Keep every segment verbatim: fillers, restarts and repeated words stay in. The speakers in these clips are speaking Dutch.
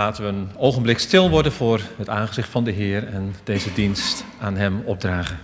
laten we een ogenblik stil worden voor het aangezicht van de Heer en deze dienst aan Hem opdragen.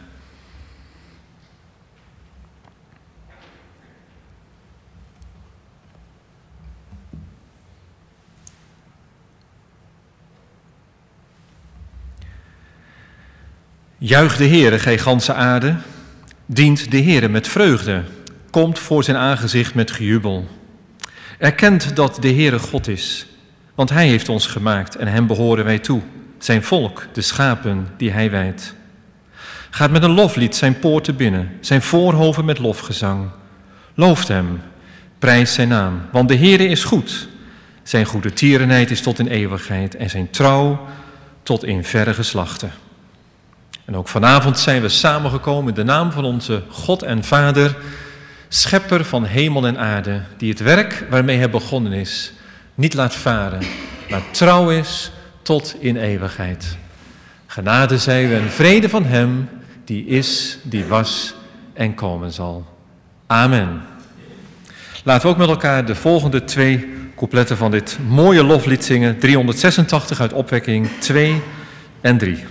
Juich de Heere, gij ganse aarde, dient de Heere met vreugde, komt voor zijn aangezicht met gejubel. Erkent dat de Heere God is, want Hij heeft ons gemaakt en Hem behoren wij toe, zijn volk, de schapen die Hij wijdt. Gaat met een loflied zijn poorten binnen, zijn voorhoven met lofgezang. Looft Hem, prijst zijn naam, want de Heere is goed. Zijn goede tierenheid is tot in eeuwigheid en zijn trouw tot in verre geslachten. En ook vanavond zijn we samengekomen in de naam van onze God en Vader, schepper van hemel en aarde, die het werk waarmee Hij begonnen is, niet laat varen, maar trouw is tot in eeuwigheid. Genade zij u en vrede van Hem, die is, die was en komen zal. Amen. Laten we ook met elkaar de volgende twee coupletten van dit mooie loflied zingen, driehonderdzesentachtig uit Opwekking twee en drie.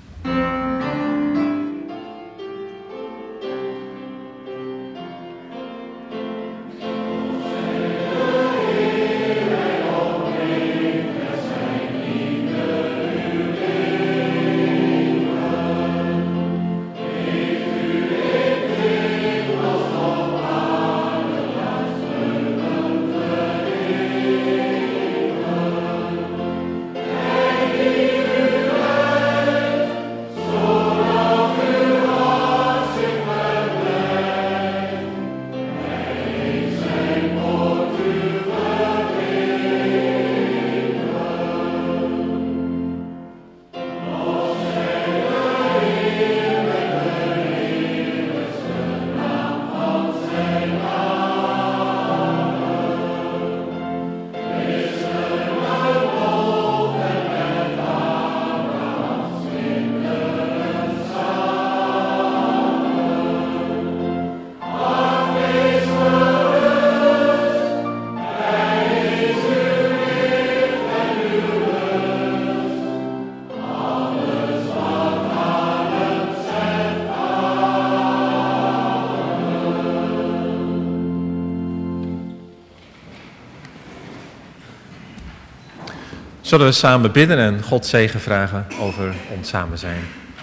Zullen we samen bidden en God zegen vragen over ons samen zijn.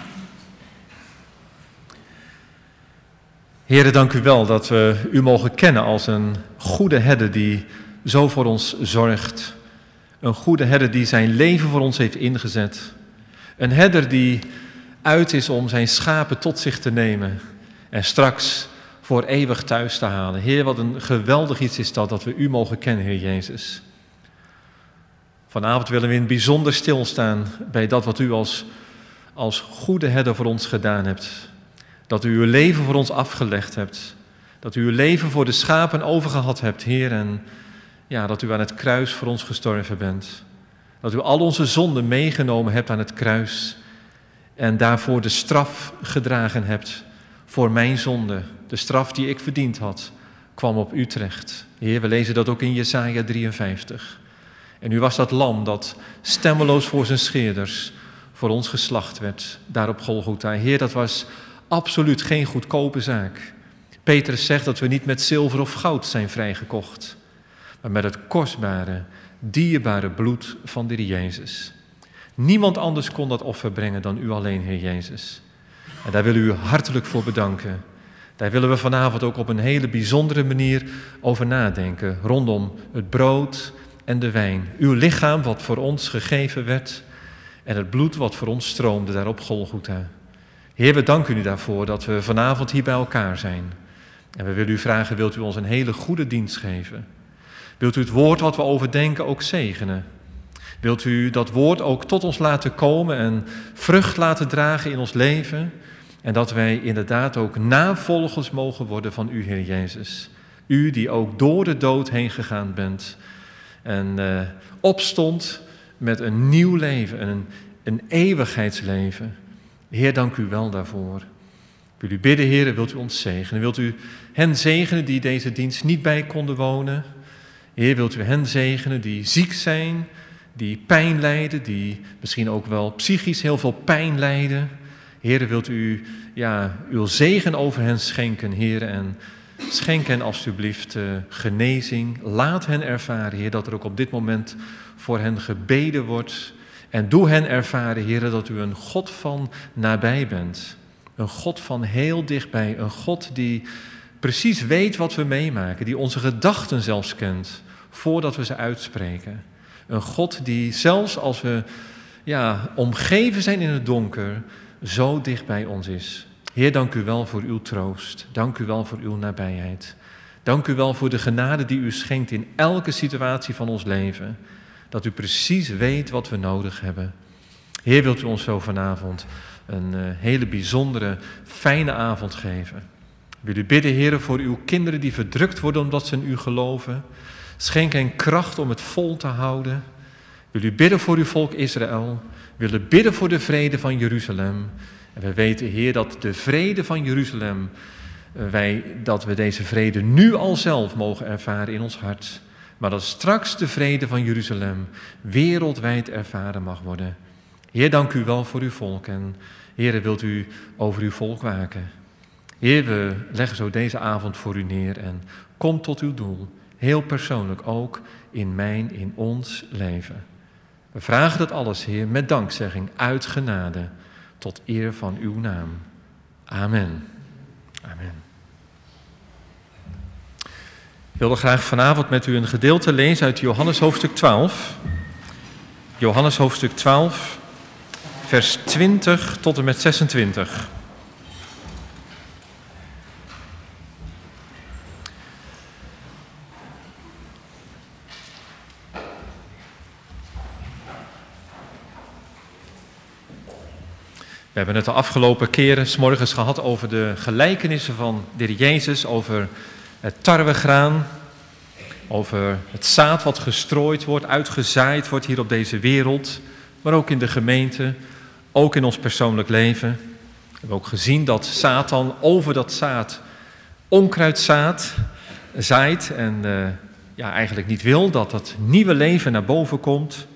Heere, dank u wel dat we u mogen kennen als een goede herder die zo voor ons zorgt. Een goede herder die zijn leven voor ons heeft ingezet. Een herder die uit is om zijn schapen tot zich te nemen en straks voor eeuwig thuis te halen. Heer, wat een geweldig iets is dat, dat we u mogen kennen, Heer Jezus. Vanavond willen we in het bijzonder stilstaan bij dat wat u als, als goede herder voor ons gedaan hebt. Dat u uw leven voor ons afgelegd hebt. Dat u uw leven voor de schapen overgehad hebt, Heer. En ja, dat u aan het kruis voor ons gestorven bent. Dat u al onze zonden meegenomen hebt aan het kruis. En daarvoor de straf gedragen hebt voor mijn zonde. De straf die ik verdiend had, kwam op u terecht. Heer, we lezen dat ook in Jesaja drieënvijftig. En u was dat lam dat stemmeloos voor zijn scheerders voor ons geslacht werd, daar op Golgotha. Heer, dat was absoluut geen goedkope zaak. Petrus zegt dat we niet met zilver of goud zijn vrijgekocht, maar met het kostbare, dierbare bloed van de Heer Jezus. Niemand anders kon dat offer brengen dan u alleen, Heer Jezus. En daar willen we u hartelijk voor bedanken. Daar willen we vanavond ook op een hele bijzondere manier over nadenken, rondom het brood en de wijn. Uw lichaam wat voor ons gegeven werd en het bloed wat voor ons stroomde daar op Golgotha. Heer, we danken u daarvoor dat we vanavond hier bij elkaar zijn. En we willen u vragen, wilt u ons een hele goede dienst geven? Wilt u het woord wat we overdenken ook zegenen? Wilt u dat woord ook tot ons laten komen en vrucht laten dragen in ons leven? En dat wij inderdaad ook navolgers mogen worden van u, Heer Jezus. U die ook door de dood heen gegaan bent en uh, opstond met een nieuw leven, een, een eeuwigheidsleven. Heer, dank u wel daarvoor. Ik wil u bidden, Heer, wilt u ons zegenen? Wilt u hen zegenen die deze dienst niet bij konden wonen? Heer, wilt u hen zegenen die ziek zijn, die pijn lijden, die misschien ook wel psychisch heel veel pijn lijden. Heere, wilt u ja, uw zegen over hen schenken, Heere, en schenk hen alstublieft uh, genezing. Laat hen ervaren, Heer, dat er ook op dit moment voor hen gebeden wordt. En doe hen ervaren, Heer, dat u een God van nabij bent. Een God van heel dichtbij. Een God die precies weet wat we meemaken. Die onze gedachten zelfs kent, voordat we ze uitspreken. Een God die zelfs als we ja, omgeven zijn in het donker, zo dicht bij ons is. Heer, dank u wel voor uw troost. Dank u wel voor uw nabijheid. Dank u wel voor de genade die u schenkt in elke situatie van ons leven. Dat u precies weet wat we nodig hebben. Heer, wilt u ons zo vanavond een uh, hele bijzondere, fijne avond geven. Wil u bidden, Heer, voor uw kinderen die verdrukt worden omdat ze in u geloven. Schenk hen kracht om het vol te houden. Wil u bidden voor uw volk Israël. We willen bidden voor de vrede van Jeruzalem. En we weten, Heer, dat de vrede van Jeruzalem, wij, dat we deze vrede nu al zelf mogen ervaren in ons hart. Maar dat straks de vrede van Jeruzalem wereldwijd ervaren mag worden. Heer, dank u wel voor uw volk. En Heer, wilt u over uw volk waken. Heer, we leggen zo deze avond voor u neer en kom tot uw doel. Heel persoonlijk ook in mijn, in ons leven. We vragen dat alles, Heer, met dankzegging, uit genade, tot eer van uw naam. Amen. Amen. Ik wilde graag vanavond met u een gedeelte lezen uit Johannes hoofdstuk twaalf. Johannes hoofdstuk twaalf, vers twintig tot en met zesentwintig. We hebben het de afgelopen keren 's morgens gehad over de gelijkenissen van de Heer Jezus, over het tarwegraan, over het zaad wat gestrooid wordt, uitgezaaid wordt hier op deze wereld, maar ook in de gemeente, ook in ons persoonlijk leven. We hebben ook gezien dat Satan over dat zaad onkruid zaait, zaait en uh, ja, eigenlijk niet wil dat dat nieuwe leven naar boven komt.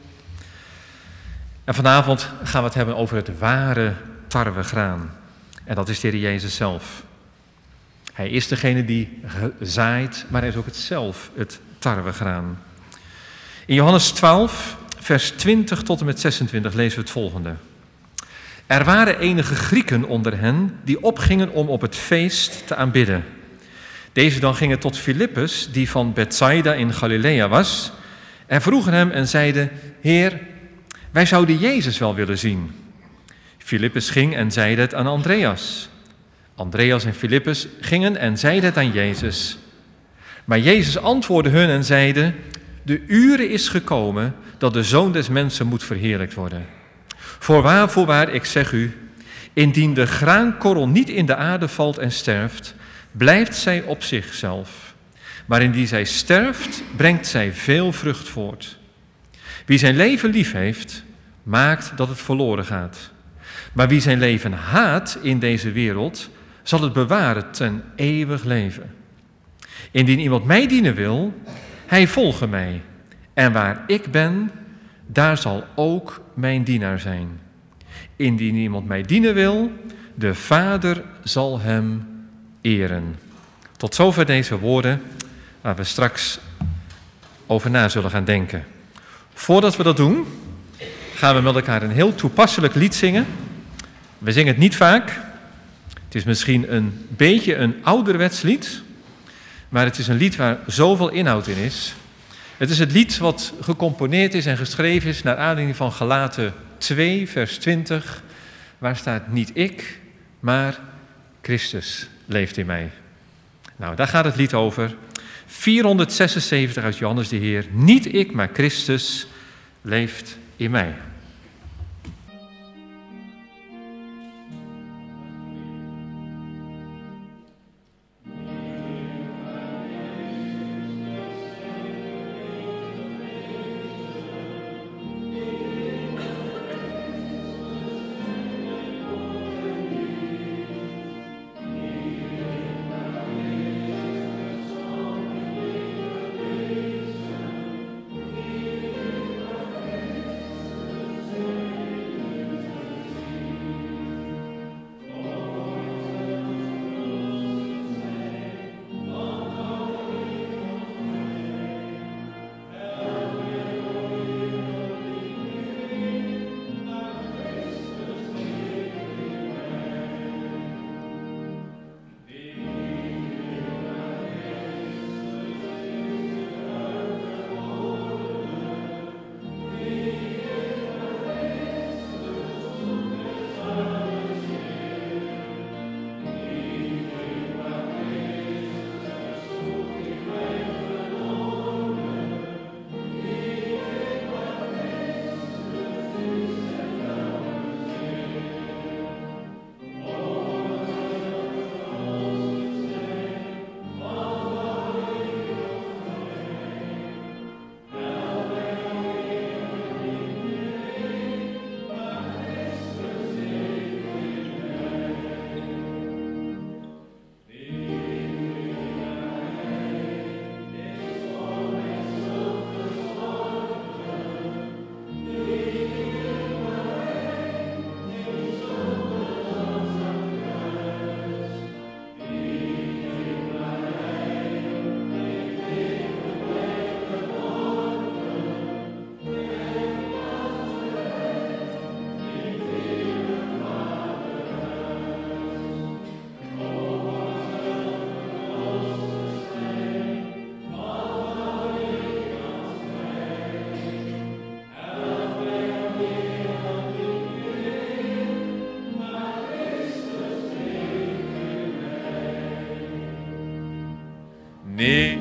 En vanavond gaan we het hebben over het ware tarwegraan. En dat is de Heer Jezus zelf. Hij is degene die zaait, maar hij is ook het zelf, het tarwegraan. In Johannes twaalf, vers twintig tot en met zesentwintig lezen we het volgende. Er waren enige Grieken onder hen die opgingen om op het feest te aanbidden. Deze dan gingen tot Filippus, die van Bethsaida in Galilea was, en vroegen hem en zeiden, Heer, wij zouden Jezus wel willen zien. Filippus ging en zeide het aan Andreas. Andreas en Filippus gingen en zeiden het aan Jezus. Maar Jezus antwoordde hun en zeide, de uren is gekomen dat de Zoon des Mensen moet verheerlijkt worden. Voorwaar, voorwaar, ik zeg u, indien de graankorrel niet in de aarde valt en sterft, blijft zij op zichzelf. Maar indien zij sterft, brengt zij veel vrucht voort. Wie zijn leven lief heeft, maakt dat het verloren gaat. Maar wie zijn leven haat in deze wereld, zal het bewaren ten eeuwig leven. Indien iemand mij dienen wil, hij volge mij. En waar ik ben, daar zal ook mijn dienaar zijn. Indien iemand mij dienen wil, de Vader zal hem eren. Tot zover deze woorden, waar we straks over na zullen gaan denken. Voordat we dat doen, gaan we met elkaar een heel toepasselijk lied zingen. We zingen het niet vaak. Het is misschien een beetje een ouderwets lied, maar het is een lied waar zoveel inhoud in is. Het is het lied wat gecomponeerd is en geschreven is naar aanleiding van Galaten twee, vers twintig, waar staat niet ik, maar Christus leeft in mij. Nou, daar gaat het lied over. vierhonderdzesenzeventig uit Johannes de Heer. Niet ik, maar Christus leeft in mij. Nee.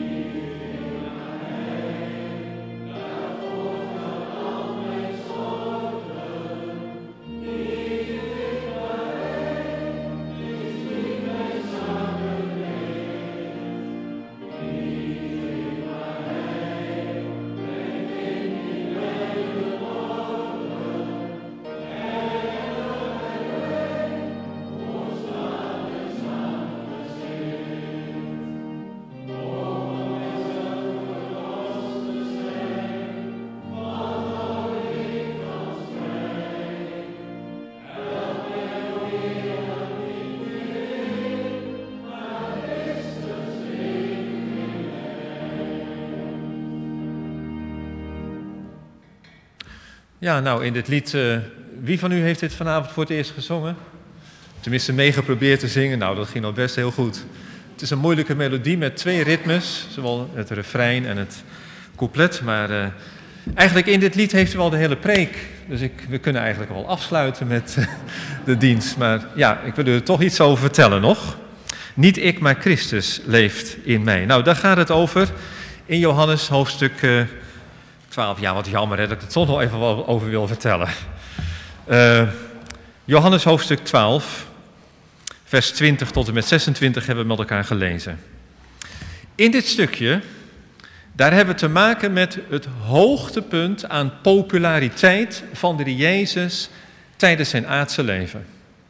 Ja, nou, in dit lied, uh, wie van u heeft dit vanavond voor het eerst gezongen? Tenminste, mee geprobeerd te zingen. Nou, dat ging al best heel goed. Het is een moeilijke melodie met twee ritmes, zowel het refrein en het couplet. Maar uh, eigenlijk in dit lied heeft u al de hele preek. Dus ik, we kunnen eigenlijk al afsluiten met uh, de dienst. Maar ja, ik wil u er toch iets over vertellen nog. Niet ik, maar Christus leeft in mij. Nou, daar gaat het over in Johannes hoofdstuk Uh, twaalf, ja, wat jammer hè, dat ik het toch nog even over wil vertellen. Uh, Johannes hoofdstuk twaalf, vers twintig tot en met zesentwintig hebben we met elkaar gelezen. In dit stukje, daar hebben we te maken met het hoogtepunt aan populariteit van de Jezus tijdens zijn aardse leven.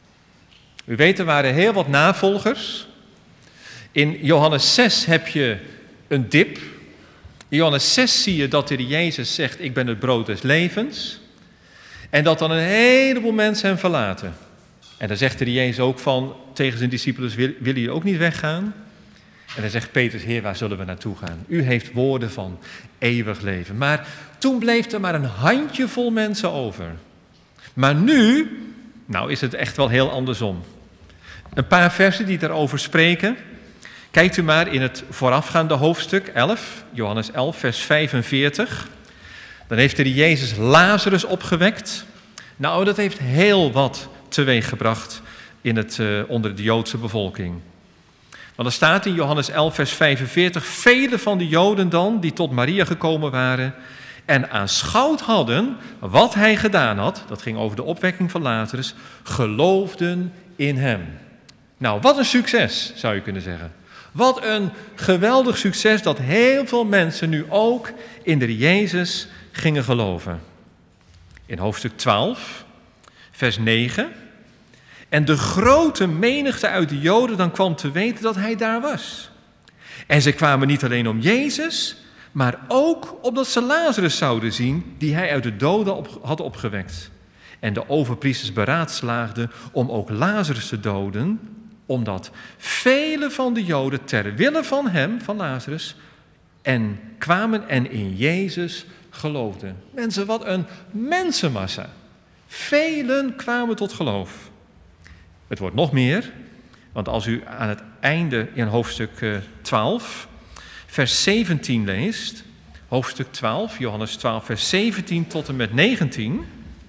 U weet, er waren heel wat navolgers. In Johannes zes heb je een dip. In Johannes zes zie je dat de Jezus zegt, ik ben het brood des levens. En dat dan een heleboel mensen hem verlaten. En dan zegt de Jezus ook van, tegen zijn discipelen, willen jullie ook niet weggaan? En dan zegt Petrus, Heer, waar zullen we naartoe gaan? U heeft woorden van eeuwig leven. Maar toen bleef er maar een handjevol mensen over. Maar nu, nou is het echt wel heel andersom. Een paar versen die daarover spreken. Kijkt u maar in het voorafgaande hoofdstuk elf, Johannes elf, vers vijfenveertig. Dan heeft de Jezus Lazarus opgewekt. Nou, dat heeft heel wat teweeggebracht in het, uh, onder de Joodse bevolking. Want er staat in Johannes elf, vers vijfenveertig... vele van de Joden dan, die tot Maria gekomen waren en aanschouwd hadden wat hij gedaan had, dat ging over de opwekking van Lazarus, geloofden in hem. Nou, wat een succes, zou je kunnen zeggen. Wat een geweldig succes dat heel veel mensen nu ook in de Jezus gingen geloven. In hoofdstuk twaalf, vers negen. En de grote menigte uit de Joden dan kwam te weten dat hij daar was. En ze kwamen niet alleen om Jezus, maar ook opdat ze Lazarus zouden zien, die hij uit de doden op, had opgewekt. En de overpriesters beraadslaagden om ook Lazarus te doden, omdat vele van de Joden ter wille van hem, van Lazarus, en kwamen en in Jezus geloofden. Mensen, wat een mensenmassa. Velen kwamen tot geloof. Het wordt nog meer, want als u aan het einde in hoofdstuk twaalf, vers zeventien leest, hoofdstuk twaalf, Johannes twaalf, vers zeventien tot en met negentien...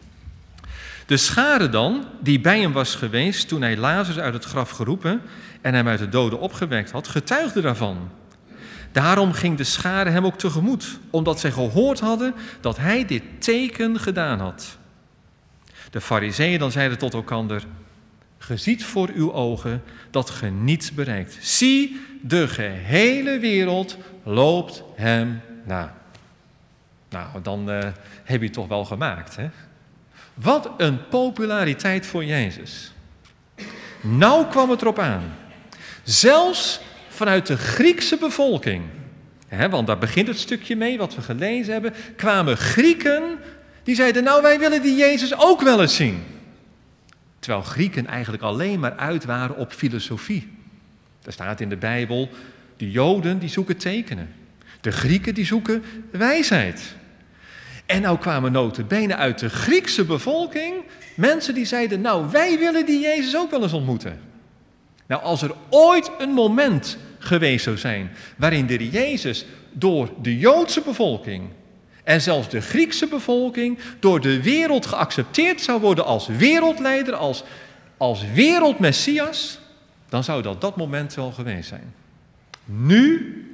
De schare dan, die bij hem was geweest toen hij Lazarus uit het graf geroepen en hem uit de doden opgewekt had, getuigde daarvan. Daarom ging de schare hem ook tegemoet, omdat zij gehoord hadden dat hij dit teken gedaan had. De Farizeeën dan zeiden tot elkander, ge ziet voor uw ogen dat ge niets bereikt. Zie, de gehele wereld loopt hem na. Nou, dan uh, heb je het toch wel gemaakt, hè? Wat een populariteit voor Jezus. Nou kwam het erop aan. Zelfs vanuit de Griekse bevolking, hè, want daar begint het stukje mee wat we gelezen hebben, kwamen Grieken die zeiden, nou wij willen die Jezus ook wel eens zien. Terwijl Grieken eigenlijk alleen maar uit waren op filosofie. Er staat in de Bijbel, de Joden die zoeken tekenen. De Grieken die zoeken wijsheid. En nou kwamen nota bene uit de Griekse bevolking mensen die zeiden, nou wij willen die Jezus ook wel eens ontmoeten. Nou, als er ooit een moment geweest zou zijn waarin de Jezus door de Joodse bevolking en zelfs de Griekse bevolking door de wereld geaccepteerd zou worden als wereldleider, als, als wereldmessias, dan zou dat dat moment wel geweest zijn. Nu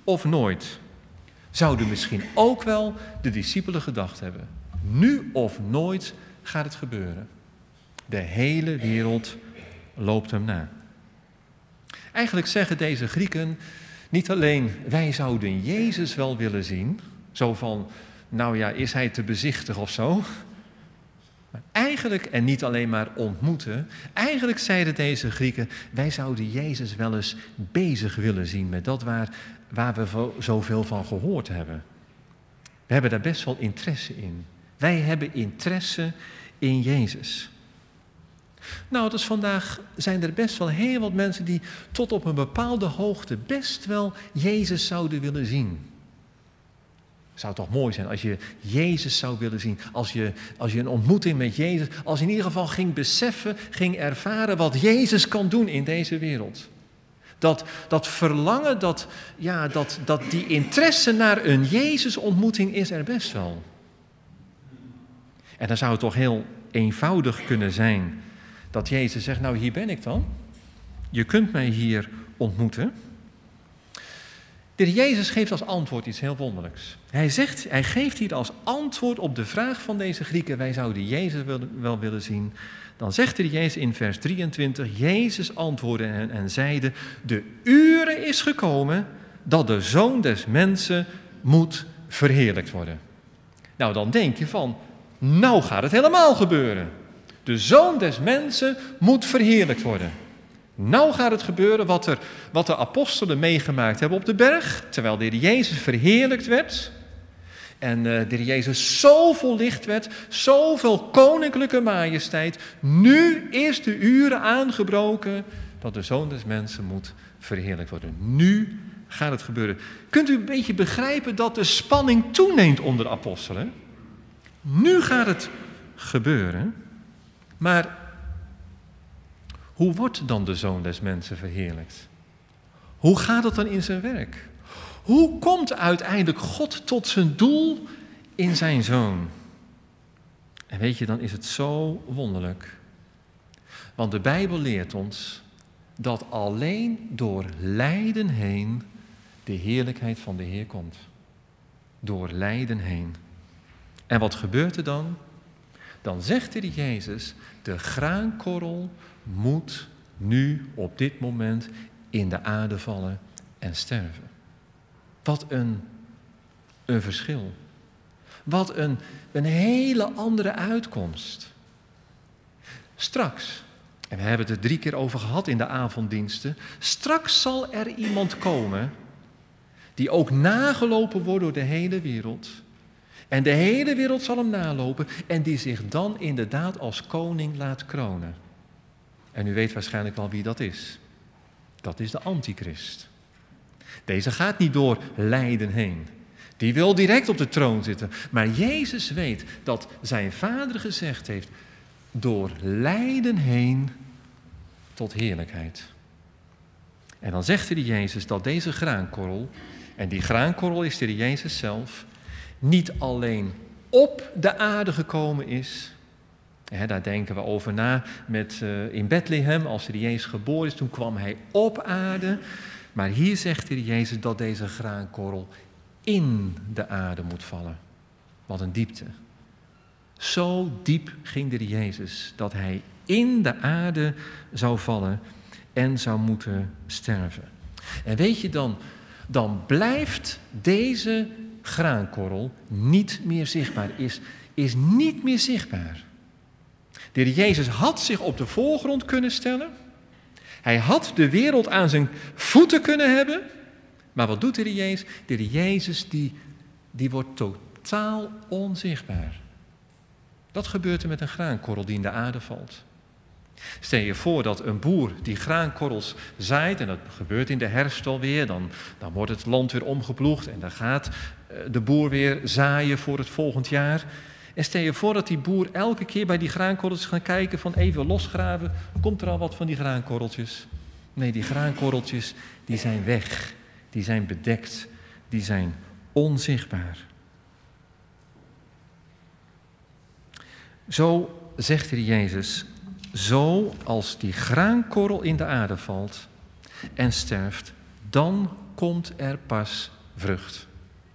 of nooit, zouden misschien ook wel de discipelen gedacht hebben. Nu of nooit gaat het gebeuren. De hele wereld loopt hem na. Eigenlijk zeggen deze Grieken niet alleen, wij zouden Jezus wel willen zien, zo van, nou ja, is hij te bezichtigen of zo? Maar eigenlijk, en niet alleen maar ontmoeten, eigenlijk zeiden deze Grieken, wij zouden Jezus wel eens bezig willen zien met dat waar, waar we zoveel van gehoord hebben. We hebben daar best wel interesse in. Wij hebben interesse in Jezus. Nou, dus vandaag zijn er best wel heel wat mensen die tot op een bepaalde hoogte best wel Jezus zouden willen zien. Het zou toch mooi zijn als je Jezus zou willen zien, als je, als je een ontmoeting met Jezus, als je in ieder geval ging beseffen, ging ervaren wat Jezus kan doen in deze wereld. Dat, dat verlangen, dat, ja, dat, dat die interesse naar een Jezus-ontmoeting is er best wel. En dan zou het toch heel eenvoudig kunnen zijn dat Jezus zegt, nou hier ben ik dan. Je kunt mij hier ontmoeten. De Heer Jezus geeft als antwoord iets heel wonderlijks. Hij zegt, hij geeft hier als antwoord op de vraag van deze Grieken, wij zouden Jezus wel, wel willen zien. Dan zegt de Heer Jezus in vers drieëntwintig, Jezus antwoordde hen en zeide, de uur is gekomen dat de Zoon des Mensen moet verheerlijkt worden. Nou, dan denk je van, nou gaat het helemaal gebeuren. De Zoon des Mensen moet verheerlijkt worden. Nou gaat het gebeuren wat, er, wat de apostelen meegemaakt hebben op de berg, terwijl de Heer Jezus verheerlijkt werd. En uh, de Heer Jezus zo vol licht werd, zoveel koninklijke majesteit. Nu is de uren aangebroken dat de Zoon des Mensen moet verheerlijkt worden. Nu gaat het gebeuren. Kunt u een beetje begrijpen dat de spanning toeneemt onder de apostelen? Nu gaat het gebeuren. Maar hoe wordt dan de Zoon des Mensen verheerlijkt? Hoe gaat het dan in zijn werk? Hoe komt uiteindelijk God tot zijn doel in zijn Zoon? En weet je, dan is het zo wonderlijk. Want de Bijbel leert ons dat alleen door lijden heen de heerlijkheid van de Heer komt. Door lijden heen. En wat gebeurt er dan? Dan zegt de Jezus, de graankorrel moet nu op dit moment in de aarde vallen en sterven. Wat een, een verschil. Wat een, een hele andere uitkomst. Straks, en we hebben het er drie keer over gehad in de avonddiensten, straks zal er iemand komen die ook nagelopen wordt door de hele wereld. En de hele wereld zal hem nalopen en die zich dan inderdaad als koning laat kronen. En u weet waarschijnlijk wel wie dat is. Dat is de antichrist. Deze gaat niet door lijden heen. Die wil direct op de troon zitten. Maar Jezus weet dat zijn Vader gezegd heeft, door lijden heen tot heerlijkheid. En dan zegt de Jezus dat deze graankorrel, en die graankorrel is de Jezus zelf, niet alleen op de aarde gekomen is. He, daar denken we over na met, uh, in Bethlehem, als de Jezus geboren is, toen kwam hij op aarde. Maar hier zegt de Jezus dat deze graankorrel in de aarde moet vallen. Wat een diepte. Zo diep ging de Jezus dat hij in de aarde zou vallen en zou moeten sterven. En weet je dan, dan blijft deze graankorrel niet meer zichtbaar, is, is niet meer zichtbaar. De Heer Jezus had zich op de voorgrond kunnen stellen. Hij had de wereld aan zijn voeten kunnen hebben. Maar wat doet de Heer Jezus? De Heer Jezus die, die wordt totaal onzichtbaar. Dat gebeurt er met een graankorrel die in de aarde valt. Stel je voor dat een boer die graankorrels zaait, en dat gebeurt in de herfst alweer, dan, dan wordt het land weer omgeploegd en dan gaat de boer weer zaaien voor het volgend jaar. En stel je voor dat die boer elke keer bij die graankorreltjes gaat kijken van even losgraven, komt er al wat van die graankorreltjes? Nee, die graankorreltjes die zijn weg, die zijn bedekt, die zijn onzichtbaar. Zo zegt de Jezus, zo als die graankorrel in de aarde valt en sterft, dan komt er pas vrucht.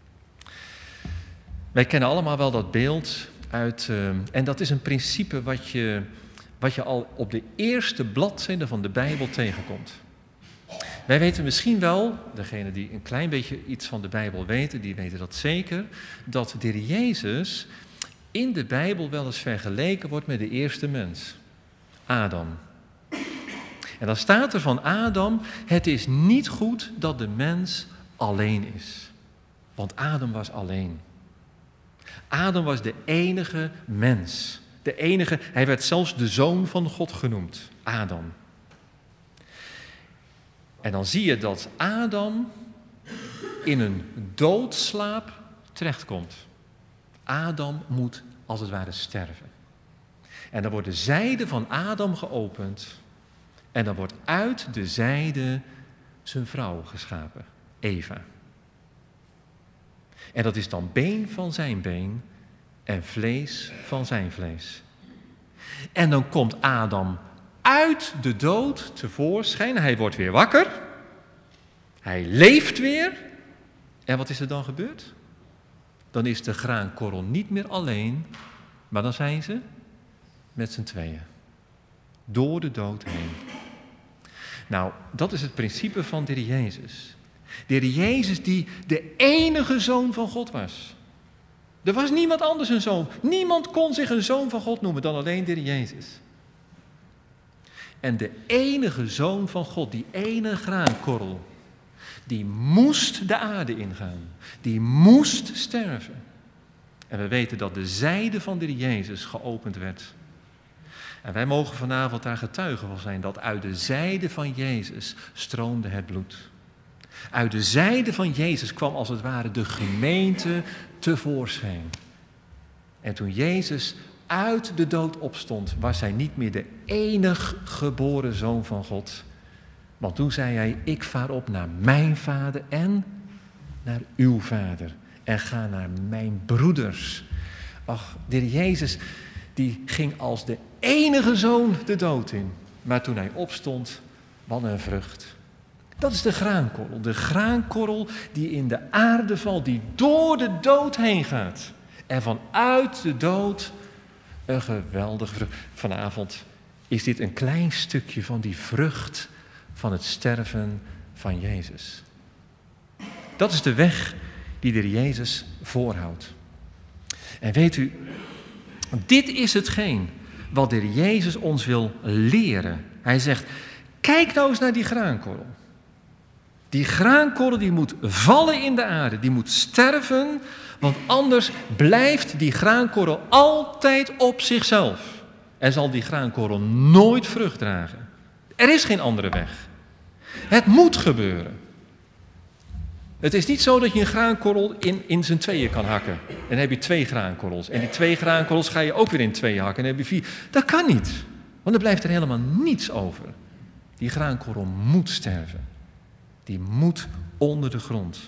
Wij kennen allemaal wel dat beeld uit, uh, en dat is een principe wat je, wat je al op de eerste bladzijde van de Bijbel tegenkomt. Wij weten misschien wel, degenen die een klein beetje iets van de Bijbel weten, die weten dat zeker, dat de Heer Jezus in de Bijbel wel eens vergeleken wordt met de eerste mens, Adam. En dan staat er van Adam, het is niet goed dat de mens alleen is. Want Adam was alleen. Adam was de enige mens. De enige, hij werd zelfs de zoon van God genoemd, Adam. En dan zie je dat Adam in een doodslaap terechtkomt. Adam moet als het ware sterven. En dan wordt de zijde van Adam geopend. En dan wordt uit de zijde zijn vrouw geschapen, Eva. En dat is dan been van zijn been en vlees van zijn vlees. En dan komt Adam uit de dood tevoorschijn. Hij wordt weer wakker. Hij leeft weer. En wat is er dan gebeurd? Dan is de graankorrel niet meer alleen, maar dan zijn ze met z'n tweeën. Door de dood heen. Nou, dat is het principe van de Heer Jezus. De Heer Jezus die de enige zoon van God was. Er was niemand anders een zoon. Niemand kon zich een zoon van God noemen dan alleen de Heer Jezus. En de enige zoon van God, die ene graankorrel, die moest de aarde ingaan. Die moest sterven. En we weten dat de zijde van de Heer Jezus geopend werd. En wij mogen vanavond daar getuigen van zijn dat uit de zijde van Jezus stroomde het bloed. Uit de zijde van Jezus kwam als het ware de gemeente tevoorschijn. En toen Jezus uit de dood opstond, was hij niet meer de enig geboren zoon van God. Want toen zei hij, ik vaar op naar mijn vader en naar uw vader. En ga naar mijn broeders. Ach, de Heer Jezus die ging als de enige zoon de dood in. Maar toen hij opstond, wat een vrucht. Dat is de graankorrel. De graankorrel die in de aarde valt, die door de dood heen gaat. En vanuit de dood een geweldige vrucht. Vanavond is dit een klein stukje van die vrucht van het sterven van Jezus. Dat is de weg die de Heer Jezus voorhoudt. En weet u, dit is hetgeen wat de Heer Jezus ons wil leren. Hij zegt, kijk nou eens naar die graankorrel. Die graankorrel die moet vallen in de aarde, die moet sterven, want anders blijft die graankorrel altijd op zichzelf. En zal die graankorrel nooit vrucht dragen. Er is geen andere weg. Het moet gebeuren. Het is niet zo dat je een graankorrel in, in zijn tweeën kan hakken. En dan heb je twee graankorrels. En die twee graankorrels ga je ook weer in tweeën hakken. En dan heb je vier. Dat kan niet. Want er blijft er helemaal niets over. Die graankorrel moet sterven. Die moet onder de grond.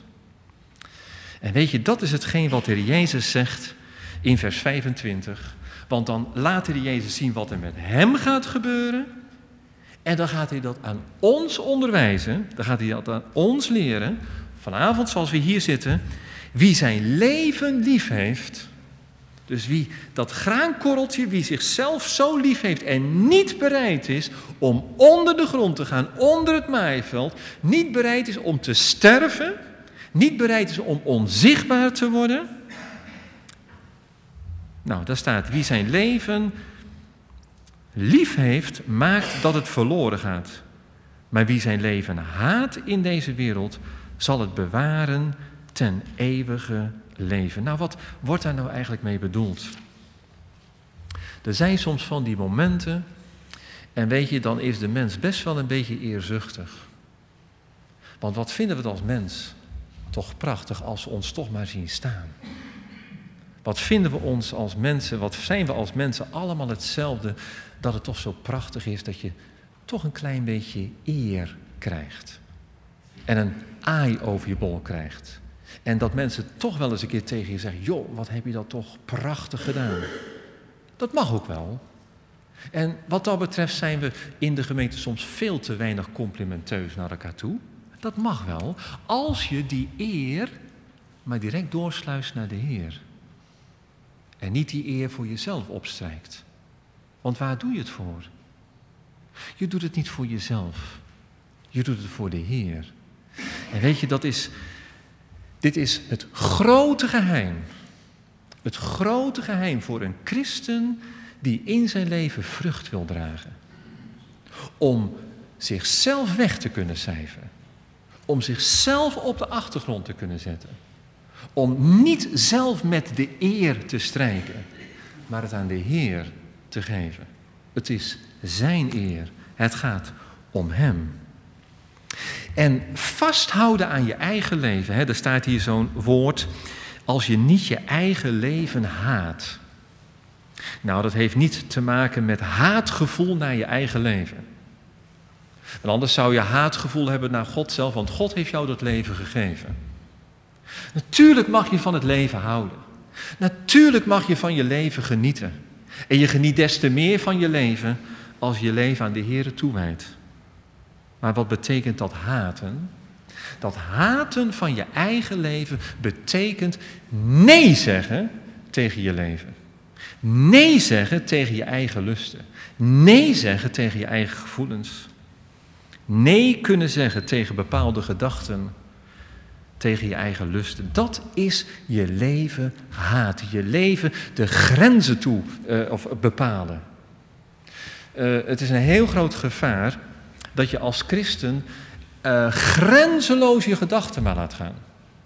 En weet je, dat is hetgeen wat de Heer Jezus zegt in vers vijfentwintig. Want dan laat de Heer Jezus zien wat er met hem gaat gebeuren. En dan gaat hij dat aan ons onderwijzen. Dan gaat hij dat aan ons leren. Vanavond, zoals we hier zitten, wie zijn leven lief heeft, dus wie dat graankorreltje, wie zichzelf zo lief heeft en niet bereid is om onder de grond te gaan, onder het maaiveld, niet bereid is om te sterven, niet bereid is om onzichtbaar te worden. Nou, daar staat, wie zijn leven lief heeft, maakt dat het verloren gaat. Maar wie zijn leven haat in deze wereld, zal het bewaren ten eeuwige leven. Nou, wat wordt daar nou eigenlijk mee bedoeld? Er zijn soms van die momenten, en weet je, dan is de mens best wel een beetje eerzuchtig. Want wat vinden we het als mens toch prachtig als we ons toch maar zien staan. Wat vinden we ons als mensen, wat zijn we als mensen allemaal hetzelfde, dat het toch zo prachtig is dat je toch een klein beetje eer krijgt. En een aai over je bol krijgt. En dat mensen toch wel eens een keer tegen je zeggen, joh, wat heb je dat toch prachtig gedaan. Dat mag ook wel. En wat dat betreft zijn we in de gemeente soms veel te weinig complimenteus naar elkaar toe. Dat mag wel, als je die eer maar direct doorsluist naar de Heer. En niet die eer voor jezelf opstrijkt. Want waar doe je het voor? Je doet het niet voor jezelf. Je doet het voor de Heer. En weet je, dat is, dit is het grote geheim. Het grote geheim voor een christen die in zijn leven vrucht wil dragen. Om zichzelf weg te kunnen cijferen. Om zichzelf op de achtergrond te kunnen zetten. Om niet zelf met de eer te strijken, maar het aan de Heer te geven. Het is zijn eer. Het gaat om hem. En vasthouden aan je eigen leven. Hè, er staat hier zo'n woord. Als je niet je eigen leven haat. Nou, dat heeft niet te maken met haatgevoel naar je eigen leven. Want anders zou je haatgevoel hebben naar God zelf. Want God heeft jou dat leven gegeven. Natuurlijk mag je van het leven houden. Natuurlijk mag je van je leven genieten. En je geniet des te meer van je leven als je je leven aan de Heere toewijdt. Maar wat betekent dat haten? Dat haten van je eigen leven betekent nee zeggen tegen je leven. Nee zeggen tegen je eigen lusten. Nee zeggen tegen je eigen gevoelens. Nee kunnen zeggen tegen bepaalde gedachten. Tegen je eigen lusten. Dat is je leven haten. Je leven de grenzen toe uh, of bepalen. Uh, het is een heel groot gevaar dat je als christen uh, grenzeloos je gedachten maar laat gaan.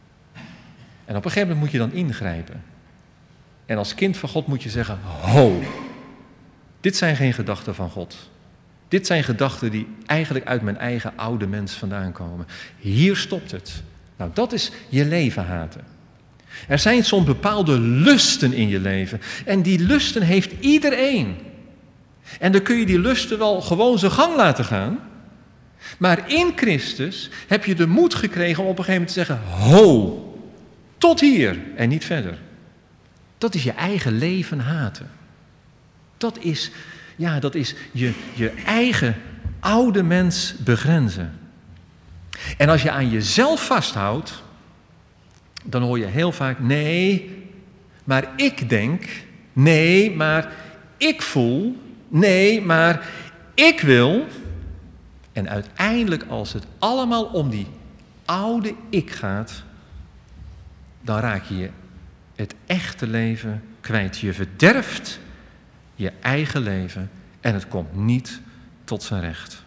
En op een gegeven moment moet je dan ingrijpen. En als kind van God moet je zeggen, ho, dit zijn geen gedachten van God. Dit zijn gedachten die eigenlijk uit mijn eigen oude mens vandaan komen. Hier stopt het. Nou, dat is je leven haten. Er zijn soms bepaalde lusten in je leven. En die lusten heeft iedereen. En dan kun je die lusten wel gewoon zijn gang laten gaan. Maar in Christus heb je de moed gekregen om op een gegeven moment te zeggen, ho, tot hier en niet verder. Dat is je eigen leven haten. Dat is, ja, dat is je, je eigen oude mens begrenzen. En als je aan jezelf vasthoudt, dan hoor je heel vaak, nee, maar ik denk, nee, maar ik voel, nee, maar ik wil. En uiteindelijk, als het allemaal om die oude ik gaat, dan raak je het echte leven kwijt. Je verderft je eigen leven en het komt niet tot zijn recht.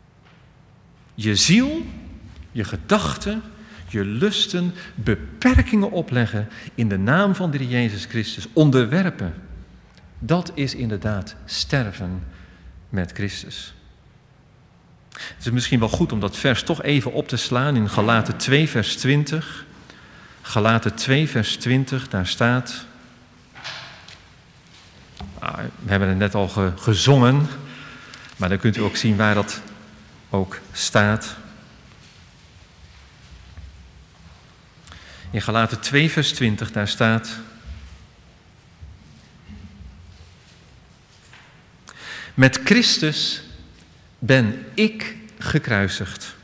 Je ziel, je gedachten, je lusten, beperkingen opleggen in de naam van de Heer Jezus Christus, onderwerpen. Dat is inderdaad sterven met Christus. Het is misschien wel goed om dat vers toch even op te slaan in Galaten twee vers twintig. Galaten twee vers twintig, daar staat... Ah, we hebben het net al ge, gezongen, maar dan kunt u ook zien waar dat ook staat. In Galaten twee vers twintig, daar staat... Met Christus ben ik gekruisigd.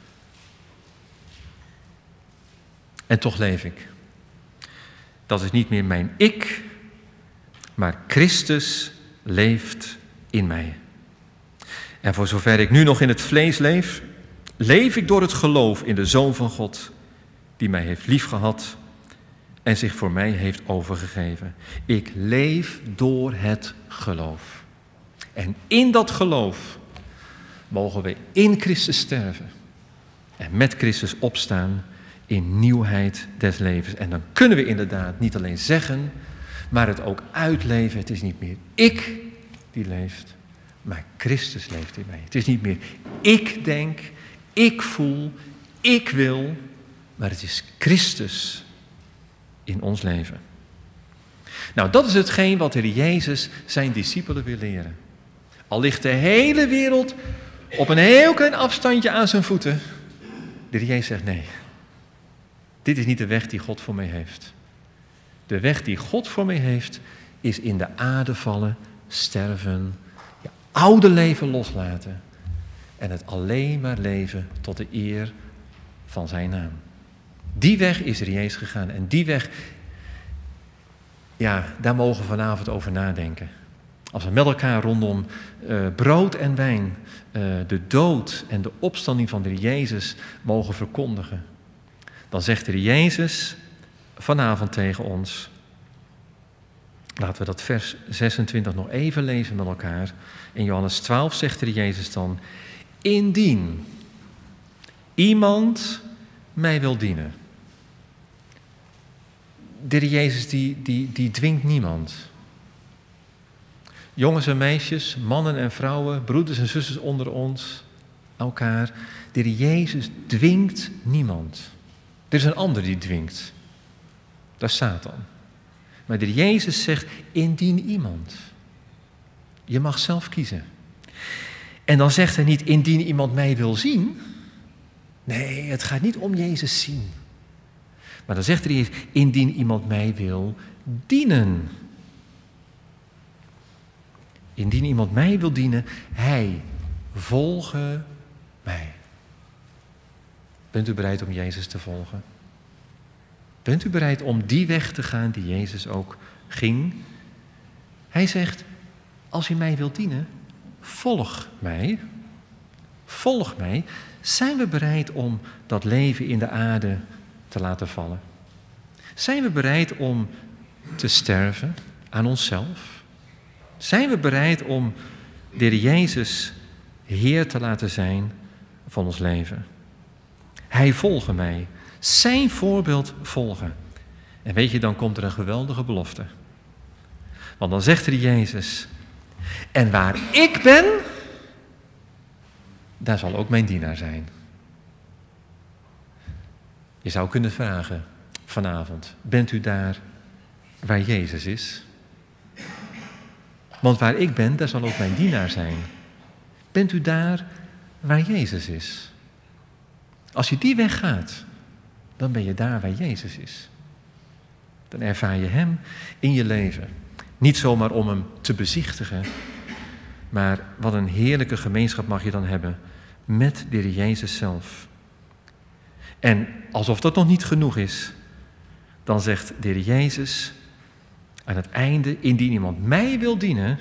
En toch leef ik. Dat is niet meer mijn ik, maar Christus leeft in mij. En voor zover ik nu nog in het vlees leef, leef ik door het geloof in de Zoon van God, die mij heeft liefgehad en zich voor mij heeft overgegeven. Ik leef door het geloof. En in dat geloof mogen we in Christus sterven en met Christus opstaan in nieuwheid des levens. En dan kunnen we inderdaad niet alleen zeggen, maar het ook uitleven. Het is niet meer ik die leeft, maar Christus leeft in mij. Het is niet meer ik denk, ik voel, ik wil, maar het is Christus in ons leven. Nou, dat is hetgeen wat de Heer Jezus zijn discipelen wil leren. Al ligt de hele wereld op een heel klein afstandje aan zijn voeten. De Heer Jezus zegt nee. Dit is niet de weg die God voor mij heeft. De weg die God voor mij heeft is in de aarde vallen, sterven, je oude leven loslaten en het alleen maar leven tot de eer van zijn naam. Die weg is er Jezus gegaan. En die weg, ja, daar mogen we vanavond over nadenken. Als we met elkaar rondom uh, brood en wijn, uh, de dood en de opstanding van de Heer Jezus mogen verkondigen. Dan zegt de Heer Jezus vanavond tegen ons. Laten we dat vers zesentwintig nog even lezen met elkaar. In Johannes twaalf zegt de Heer Jezus dan: indien iemand mij wil dienen. De Heer Jezus die, die, die dwingt niemand. Jongens en meisjes, mannen en vrouwen, broeders en zusters onder ons, elkaar. De Heer Jezus dwingt niemand. Er is een ander die dwingt. Dat is Satan. Maar de Heer Jezus zegt, indien iemand. Je mag zelf kiezen. En dan zegt hij niet, indien iemand mij wil zien. Nee, het gaat niet om Jezus zien. Maar dan zegt de Heer, indien iemand mij wil dienen. Indien iemand mij wil dienen, hij volge mij. Bent u bereid om Jezus te volgen? Bent u bereid om die weg te gaan die Jezus ook ging? Hij zegt, als u mij wilt dienen, volg mij. Volg mij. Zijn we bereid om dat leven in de aarde te laten vallen? Zijn we bereid om te sterven aan onszelf? Zijn we bereid om de Heer Jezus Heer te laten zijn van ons leven? Hij volge mij. Zijn voorbeeld volgen. En weet je, dan komt er een geweldige belofte. Want dan zegt er Jezus, en waar ik ben, daar zal ook mijn dienaar zijn. Je zou kunnen vragen vanavond, bent u daar waar Jezus is? Want waar ik ben, daar zal ook mijn dienaar zijn. Bent u daar waar Jezus is? Als je die weg gaat, dan ben je daar waar Jezus is. Dan ervaar je Hem in je leven. Niet zomaar om Hem te bezichtigen, maar wat een heerlijke gemeenschap mag je dan hebben met de Heer Jezus zelf. En alsof dat nog niet genoeg is, dan zegt de Heer Jezus aan het einde, indien iemand mij wil dienen,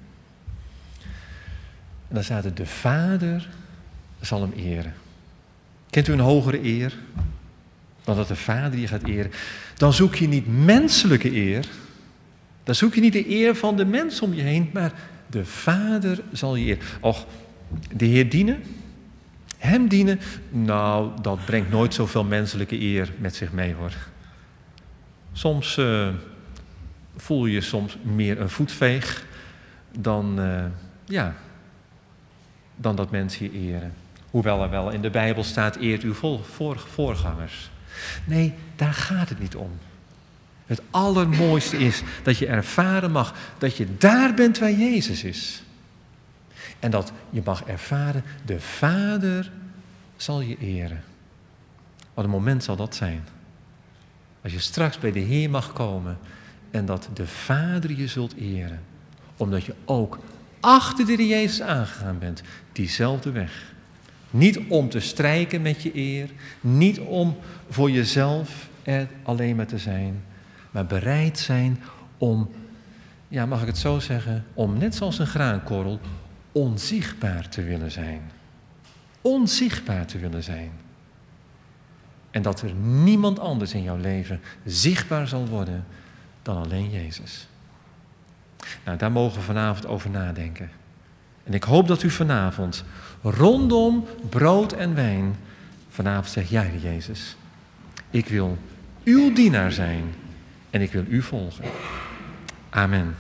en dan staat er, de Vader zal hem eren. Kent u een hogere eer dan dat de Vader je gaat eren? Dan zoek je niet menselijke eer, dan zoek je niet de eer van de mens om je heen, maar de Vader zal je eren. Och, de Heer dienen, Hem dienen, nou, dat brengt nooit zoveel menselijke eer met zich mee, hoor. Soms uh, voel je soms meer een voetveeg dan, uh, ja, dan dat mensen je eren. Hoewel er wel in de Bijbel staat, eert uw voor, voor, voorgangers. Nee, daar gaat het niet om. Het allermooiste is dat je ervaren mag dat je daar bent waar Jezus is. En dat je mag ervaren, de Vader zal je eren. Wat een moment zal dat zijn. Als je straks bij de Heer mag komen en dat de Vader je zult eren. Omdat je ook achter de Heer Jezus aangegaan bent, diezelfde weg. Niet om te strijken met je eer, niet om voor jezelf er alleen maar te zijn, maar bereid zijn om, ja, mag ik het zo zeggen, om net zoals een graankorrel onzichtbaar te willen zijn. Onzichtbaar te willen zijn. En dat er niemand anders in jouw leven zichtbaar zal worden dan alleen Jezus. Nou, daar mogen we vanavond over nadenken. En ik hoop dat u vanavond rondom brood en wijn vanavond zegt, ja, Heer Jezus, ik wil uw dienaar zijn en ik wil u volgen. Amen.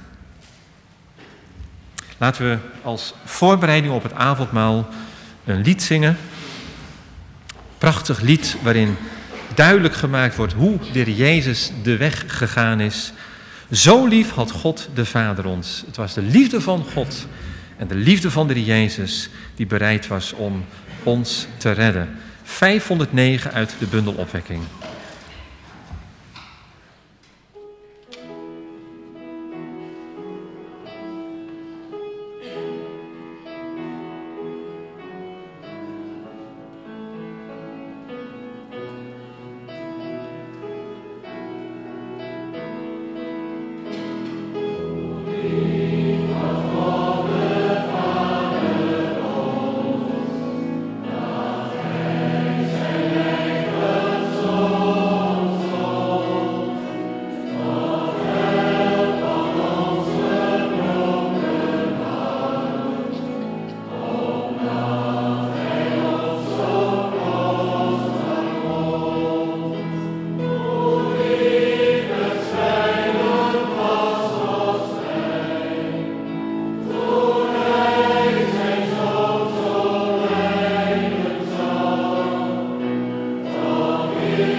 Laten we als voorbereiding op het avondmaal een lied zingen. Prachtig lied waarin duidelijk gemaakt wordt hoe de Heer Jezus de weg gegaan is. Zo lief had God de Vader ons. Het was de liefde van God en de liefde van de Heer Jezus die bereid was om ons te redden. vijfhonderdnegen uit de bundel Opwekking.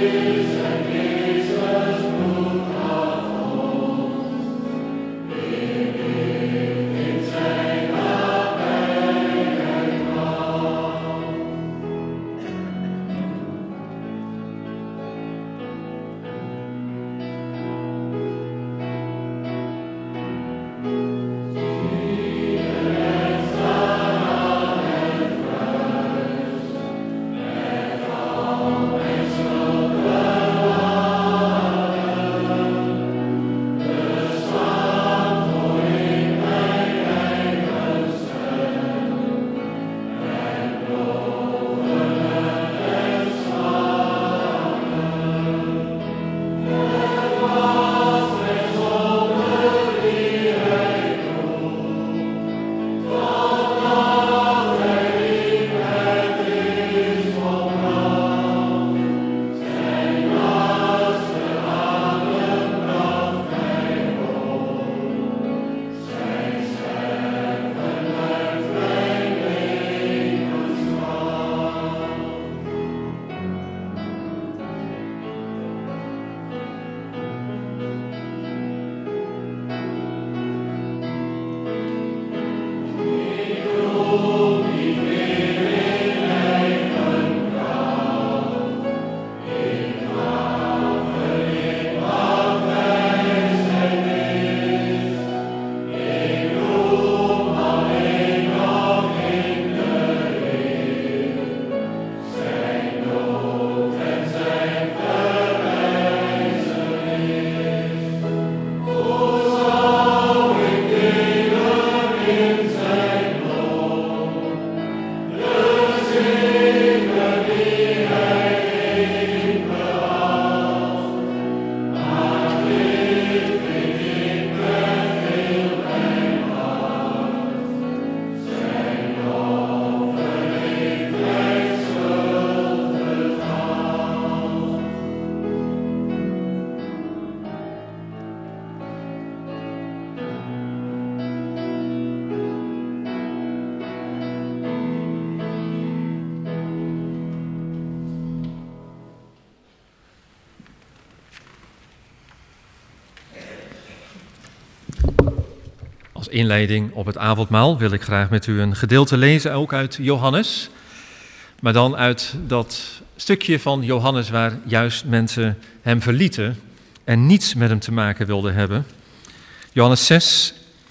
Als inleiding op het avondmaal wil ik graag met u een gedeelte lezen, ook uit Johannes. Maar dan uit dat stukje van Johannes waar juist mensen hem verlieten en niets met hem te maken wilden hebben. Johannes zes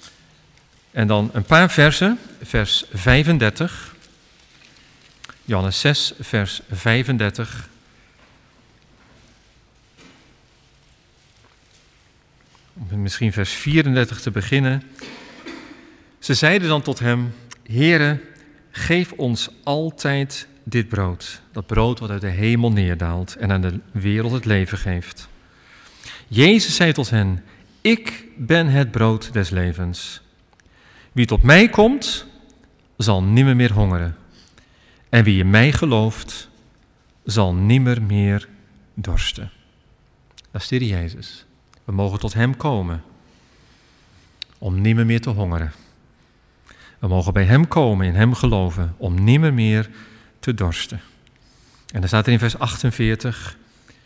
en dan een paar versen, vers vijfendertig. Johannes zes, vers vijfendertig. Om misschien vers vierendertig te beginnen. Ze zeiden dan tot hem: Heere, geef ons altijd dit brood. Dat brood wat uit de hemel neerdaalt en aan de wereld het leven geeft. Jezus zei tot hen: Ik ben het brood des levens. Wie tot mij komt, zal nimmer meer hongeren. En wie in mij gelooft, zal nimmer meer dorsten. Dat is de Heer Jezus. We mogen tot hem komen om nimmer meer te hongeren. We mogen bij hem komen, in hem geloven, om nimmer meer te dorsten. En dan staat er in vers achtenveertig: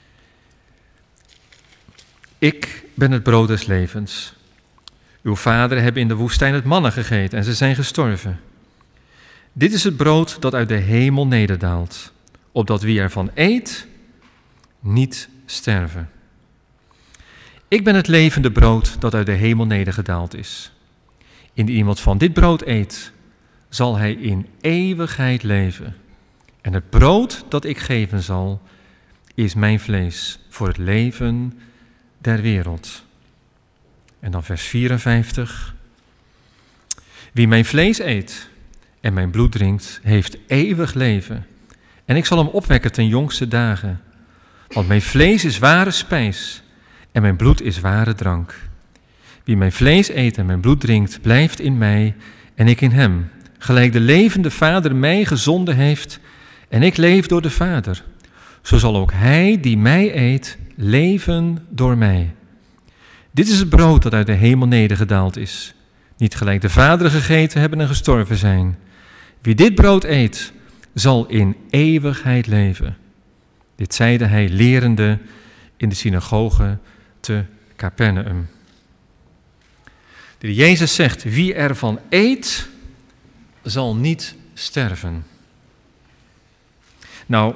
Ik ben het brood des levens. Uw vaderen hebben in de woestijn het manna gegeten en ze zijn gestorven. Dit is het brood dat uit de hemel nederdaalt, opdat wie ervan eet, niet sterven. Ik ben het levende brood dat uit de hemel nedergedaald is. Indien iemand van dit brood eet, zal hij in eeuwigheid leven. En het brood dat ik geven zal, is mijn vlees voor het leven der wereld. En dan vers vierenvijftig. Wie mijn vlees eet en mijn bloed drinkt, heeft eeuwig leven. En ik zal hem opwekken ten jongste dagen. Want mijn vlees is ware spijs en mijn bloed is ware drank. Wie mijn vlees eet en mijn bloed drinkt, blijft in mij en ik in hem. Gelijk de levende Vader mij gezonden heeft en ik leef door de Vader. Zo zal ook hij die mij eet, leven door mij. Dit is het brood dat uit de hemel nedergedaald is. Niet gelijk de vaderen gegeten hebben en gestorven zijn. Wie dit brood eet, zal in eeuwigheid leven. Dit zeide hij lerende in de synagoge te Capernaum. De Heer Jezus zegt, wie ervan eet, zal niet sterven. Nou,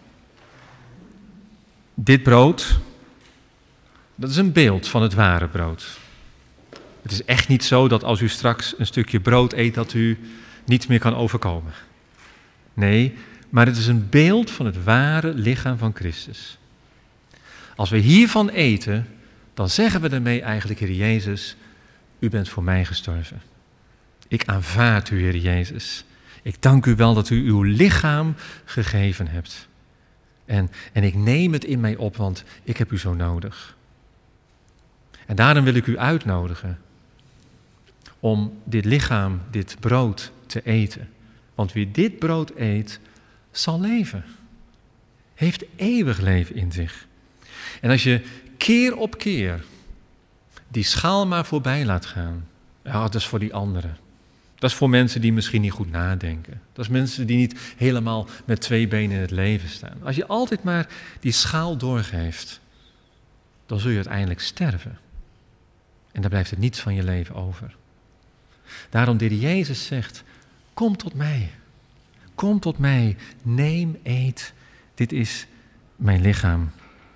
dit brood, dat is een beeld van het ware brood. Het is echt niet zo dat als u straks een stukje brood eet, dat u niets meer kan overkomen. Nee, maar het is een beeld van het ware lichaam van Christus. Als we hiervan eten, dan zeggen we daarmee eigenlijk, Heer Jezus, u bent voor mij gestorven. Ik aanvaard u, Heer Jezus. Ik dank u wel dat u uw lichaam gegeven hebt. En, en ik neem het in mij op, want ik heb u zo nodig. En daarom wil ik u uitnodigen om dit lichaam, dit brood te eten. Want wie dit brood eet, zal leven. Heeft eeuwig leven in zich. En als je keer op keer die schaal maar voorbij laat gaan, ja, dat is voor die anderen. Dat is voor mensen die misschien niet goed nadenken. Dat is mensen die niet helemaal met twee benen in het leven staan. Als je altijd maar die schaal doorgeeft, dan zul je uiteindelijk sterven. En dan blijft er niets van je leven over. Daarom de Heer Jezus zegt, kom tot mij. Kom tot mij, neem, eet. Dit is mijn lichaam.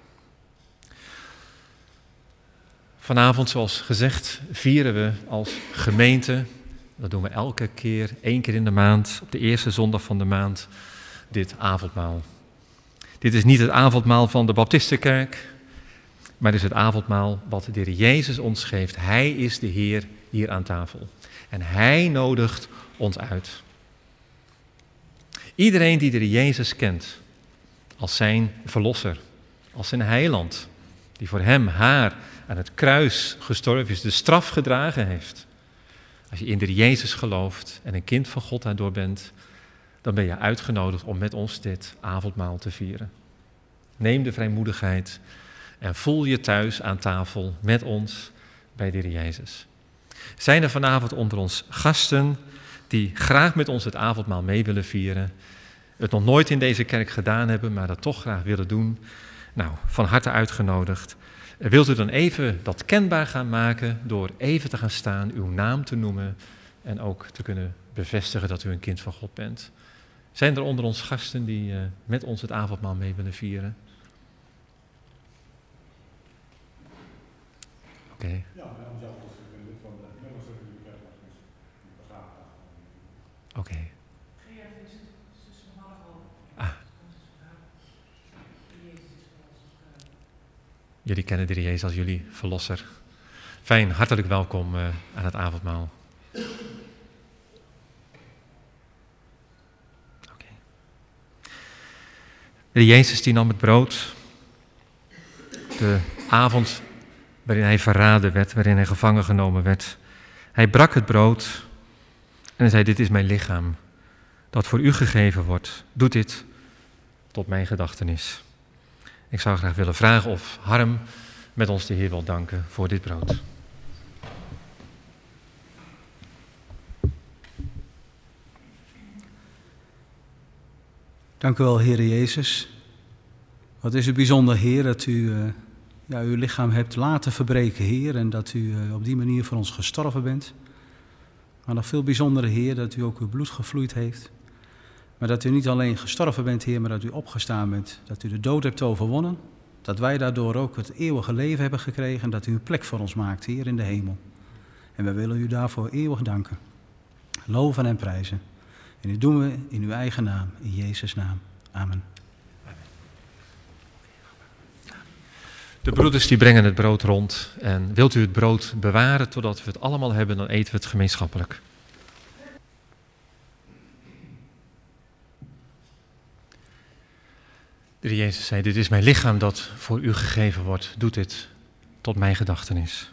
Vanavond, zoals gezegd, vieren we als gemeente, dat doen we elke keer, één keer in de maand, op de eerste zondag van de maand, dit avondmaal. Dit is niet het avondmaal van de Baptistenkerk, maar het is het avondmaal wat de Heer Jezus ons geeft. Hij is de Heer hier aan tafel. En Hij nodigt ons uit. Iedereen die de Heer Jezus kent, als zijn verlosser, als zijn heiland, die voor hem, haar, aan het kruis gestorven is, de straf gedragen heeft. Als je in de Heer Jezus gelooft en een kind van God daardoor bent, dan ben je uitgenodigd om met ons dit avondmaal te vieren. Neem de vrijmoedigheid en voel je thuis aan tafel met ons bij de Heer Jezus. Zijn er vanavond onder ons gasten die graag met ons het avondmaal mee willen vieren, het nog nooit in deze kerk gedaan hebben, maar dat toch graag willen doen? Nou, van harte uitgenodigd. Wilt u dan even dat kenbaar gaan maken door even te gaan staan, uw naam te noemen en ook te kunnen bevestigen dat u een kind van God bent? Zijn er onder ons gasten die uh, met ons het avondmaal mee willen vieren? Oké. Okay. Ja, en zelf als lid van de Nederlandse Bibliotheek is begraafd. Oké. Ah. Jullie kennen de Heer Jezus als jullie verlosser. Fijn, hartelijk welkom uh, aan het avondmaal. Okay. De Heer Jezus die nam het brood, de avond waarin hij verraden werd, waarin hij gevangen genomen werd. Hij brak het brood en hij zei, dit is mijn lichaam, dat voor u gegeven wordt. Doe dit tot mijn gedachtenis. Ik zou graag willen vragen of Harm met ons de Heer wil danken voor dit brood. Dank u wel, Heere Jezus. Wat is het bijzonder, Heer, dat u uh, ja, uw lichaam hebt laten verbreken, Heer, en dat u uh, op die manier voor ons gestorven bent. Maar nog veel bijzondere, Heer, dat u ook uw bloed gevloeid heeft. Maar dat u niet alleen gestorven bent, Heer, maar dat u opgestaan bent. Dat u de dood hebt overwonnen. Dat wij daardoor ook het eeuwige leven hebben gekregen. Dat u een plek voor ons maakt, Heer, in de hemel. En we willen u daarvoor eeuwig danken. Loven en prijzen. En dit doen we in uw eigen naam, in Jezus' naam. Amen. De broeders die brengen het brood rond. En wilt u het brood bewaren totdat we het allemaal hebben, dan eten we het gemeenschappelijk. De Heer Jezus zei, dit is mijn lichaam dat voor u gegeven wordt. Doe dit tot mijn gedachtenis.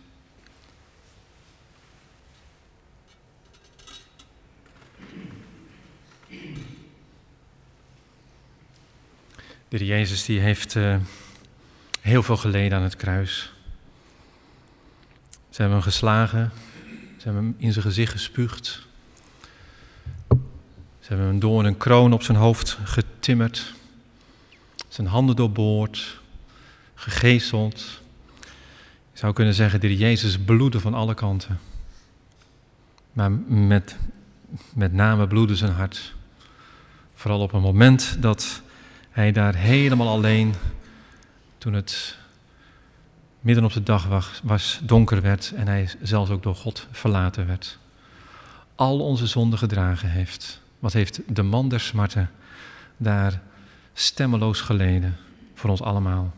De Heer Jezus die heeft uh, heel veel geleden aan het kruis. Ze hebben hem geslagen. Ze hebben hem in zijn gezicht gespuugd. Ze hebben hem door een kroon op zijn hoofd getimmerd. zijn handen doorboord, gegezeld. Je zou kunnen zeggen, de Jezus bloedde van alle kanten. Maar met, met name bloedde zijn hart. Vooral op een moment dat hij daar helemaal alleen, toen het midden op de dag was, was, donker werd en hij zelfs ook door God verlaten werd. Al onze zonden gedragen heeft. Wat heeft de man der smarten daar stemmeloos geleden voor ons allemaal.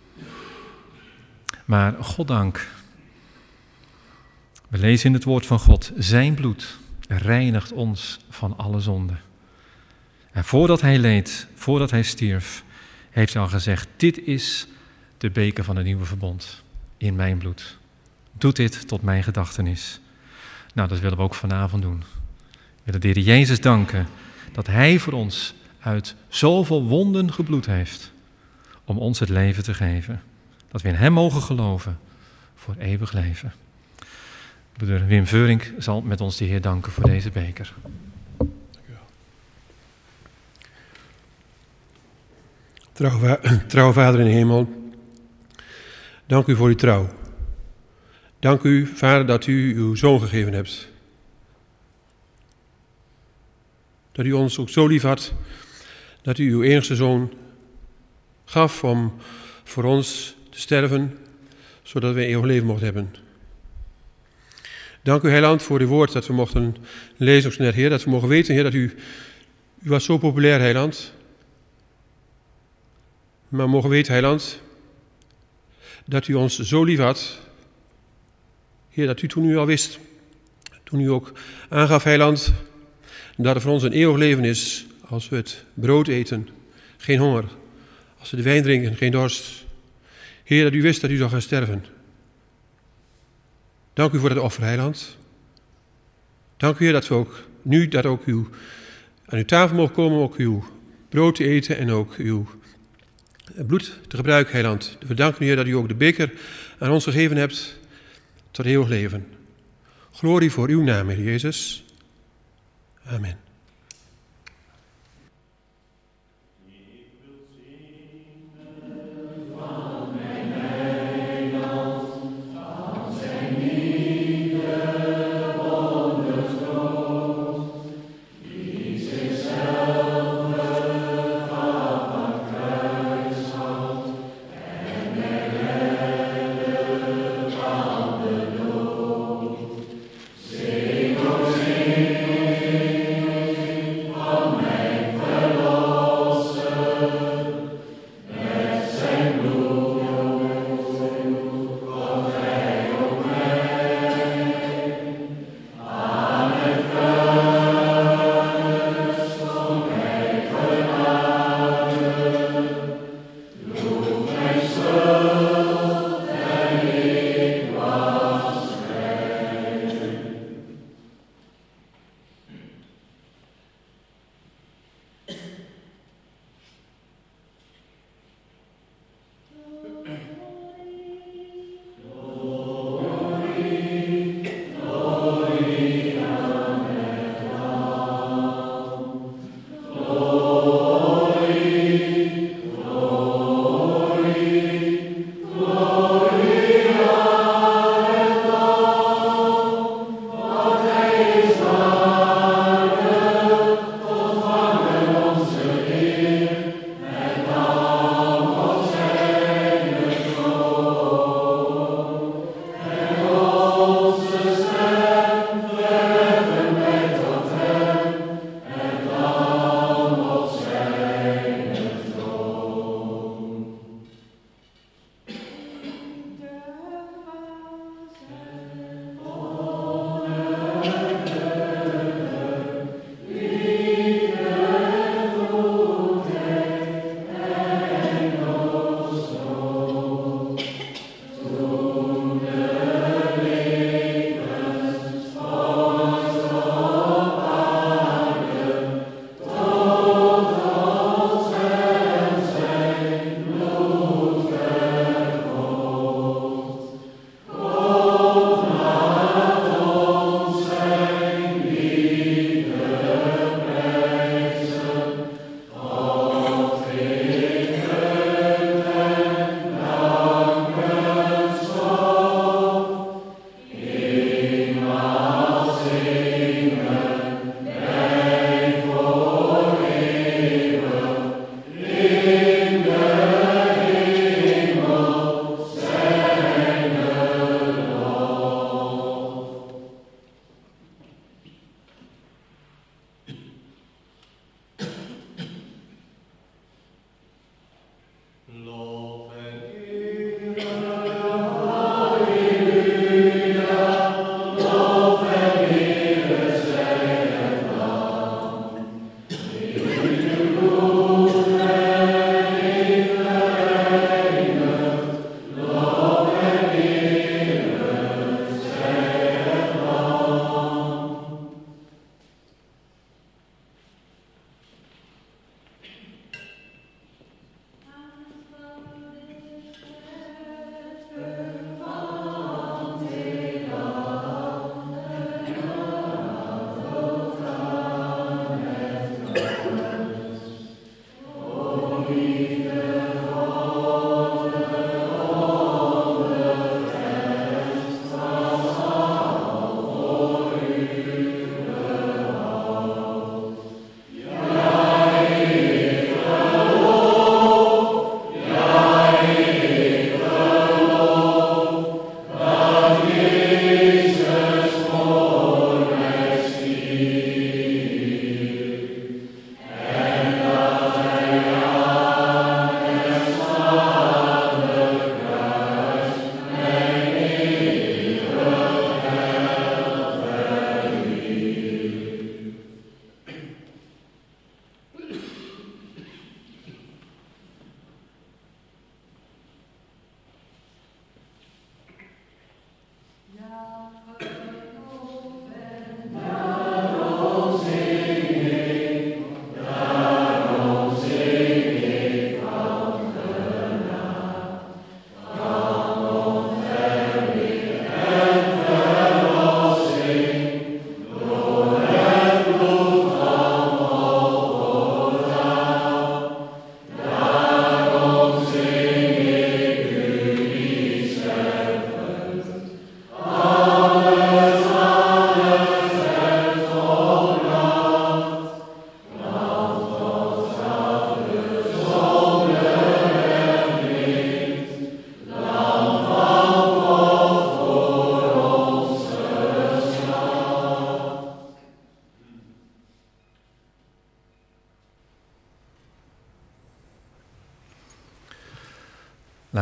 Maar goddank, we lezen in het woord van God, zijn bloed reinigt ons van alle zonden. En voordat hij leed, voordat hij stierf, heeft hij al gezegd, dit is de beker van het nieuwe verbond in mijn bloed. Doe dit tot mijn gedachtenis. Nou, dat willen we ook vanavond doen. We willen de Heer Jezus danken dat hij voor ons uit zoveel wonden gebloed heeft om ons het leven te geven. Dat we in hem mogen geloven voor eeuwig leven. Broeder Wim Veurink zal met ons de Heer danken voor deze beker. Trouw, trouw Vader in de hemel, dank u voor uw trouw. Dank u, Vader, dat u uw Zoon gegeven hebt. Dat u ons ook zo lief had, dat u uw enigste Zoon gaf om voor ons te sterven, zodat we eeuwig leven mochten hebben. Dank u, Heiland, voor uw woord dat we mochten lezen op net, Heer. Dat we mogen weten, Heer, dat u, u was zo populair, Heiland. Maar we mogen weten, Heiland, dat u ons zo lief had. Heer, dat u toen u al wist, toen u ook aangaf, Heiland, dat er voor ons een eeuwig leven is als we het brood eten, geen honger. Als we de wijn drinken, geen dorst. Heer, dat u wist dat u zou gaan sterven. Dank u voor het offer, Heiland. Dank u, Heer, dat we ook nu dat ook uw, aan uw tafel mogen komen, ook uw brood te eten en ook uw bloed te gebruiken, Heiland. We danken u, Heer, dat u ook de beker aan ons gegeven hebt tot eeuwig leven. Glorie voor uw naam, Heer Jezus. Amen. Sing, oh, sing.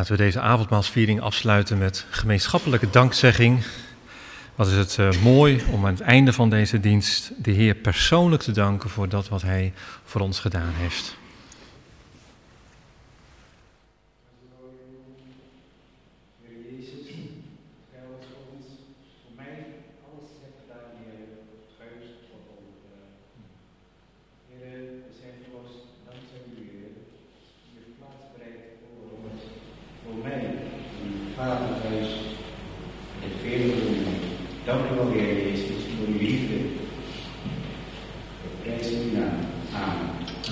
Laten we deze avondmaalsviering afsluiten met gemeenschappelijke dankzegging. Wat is het uh, mooi om aan het einde van deze dienst de Heer persoonlijk te danken voor dat wat Hij voor ons gedaan heeft. Dank u wel, Heer Jezus, voor uw liefde. Prijs uw naam. Amen.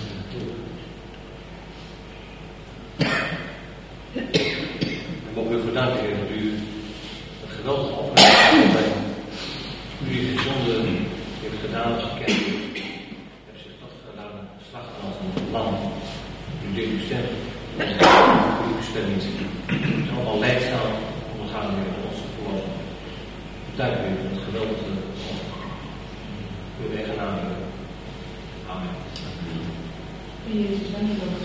Ik mag u bedanken, Heer, dat u een geweldige offer heeft gedaan. U die de zonde heeft gedaan als gekend. U hebt zich dat gedaan, geslacht als een lam. U deed uw stem. Uw bestemming. Het is allemaal leidzaam ondergaan, Heer, voor onze verlossing. Dank u voor het geweldige offer. Uw eigen naam. Amen. Jezus, dank u wel.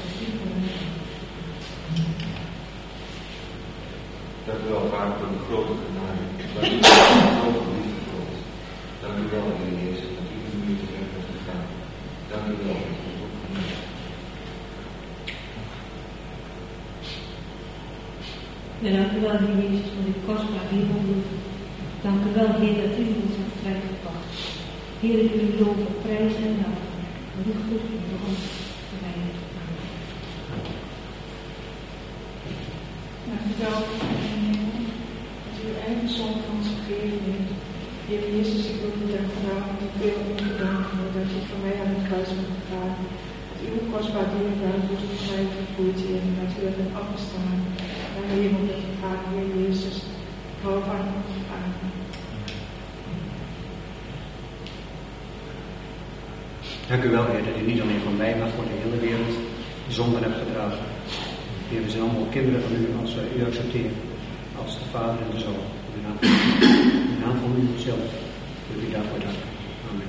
Dank u wel, Vader, voor de grote genade. Dank u wel voor de grote liefde voor ons. Dank u wel, Heer Jezus, dat u nu te weg bent gegaan. Dank u wel voor ons opgenomen. Ja, dank u wel, Heer Jezus, voor dit kostbaar hemelbloed. Dank u wel, Heer, dat u ons hebt vrijgebracht. Heer, ik wil u loven, prijzen en danken. Dat u goed bent voor ons te wijden. Dank u wel, dat u uw eigen zoon van ons gegeven heeft. Heer Jezus, ik wil u dankbaar, ik wil u bedanken dat u voor mij aan het kruis bent gegaan. Dat uw kostbaar dierbaar bloed voor mij vervloeid, Heer, en dat u dat bent afgestaan. Mijn hemel met je Vader, Heer Jezus, ik hou van u. Amen. Dank u wel, Heer, dat u niet alleen voor mij, maar voor de hele wereld de zonde hebt gedragen. Heer, we zijn allemaal kinderen van u als we u accepteren, als de Vader en de Zoon. In de naam van, in de naam van u zelf wil ik u daarvoor danken. Amen.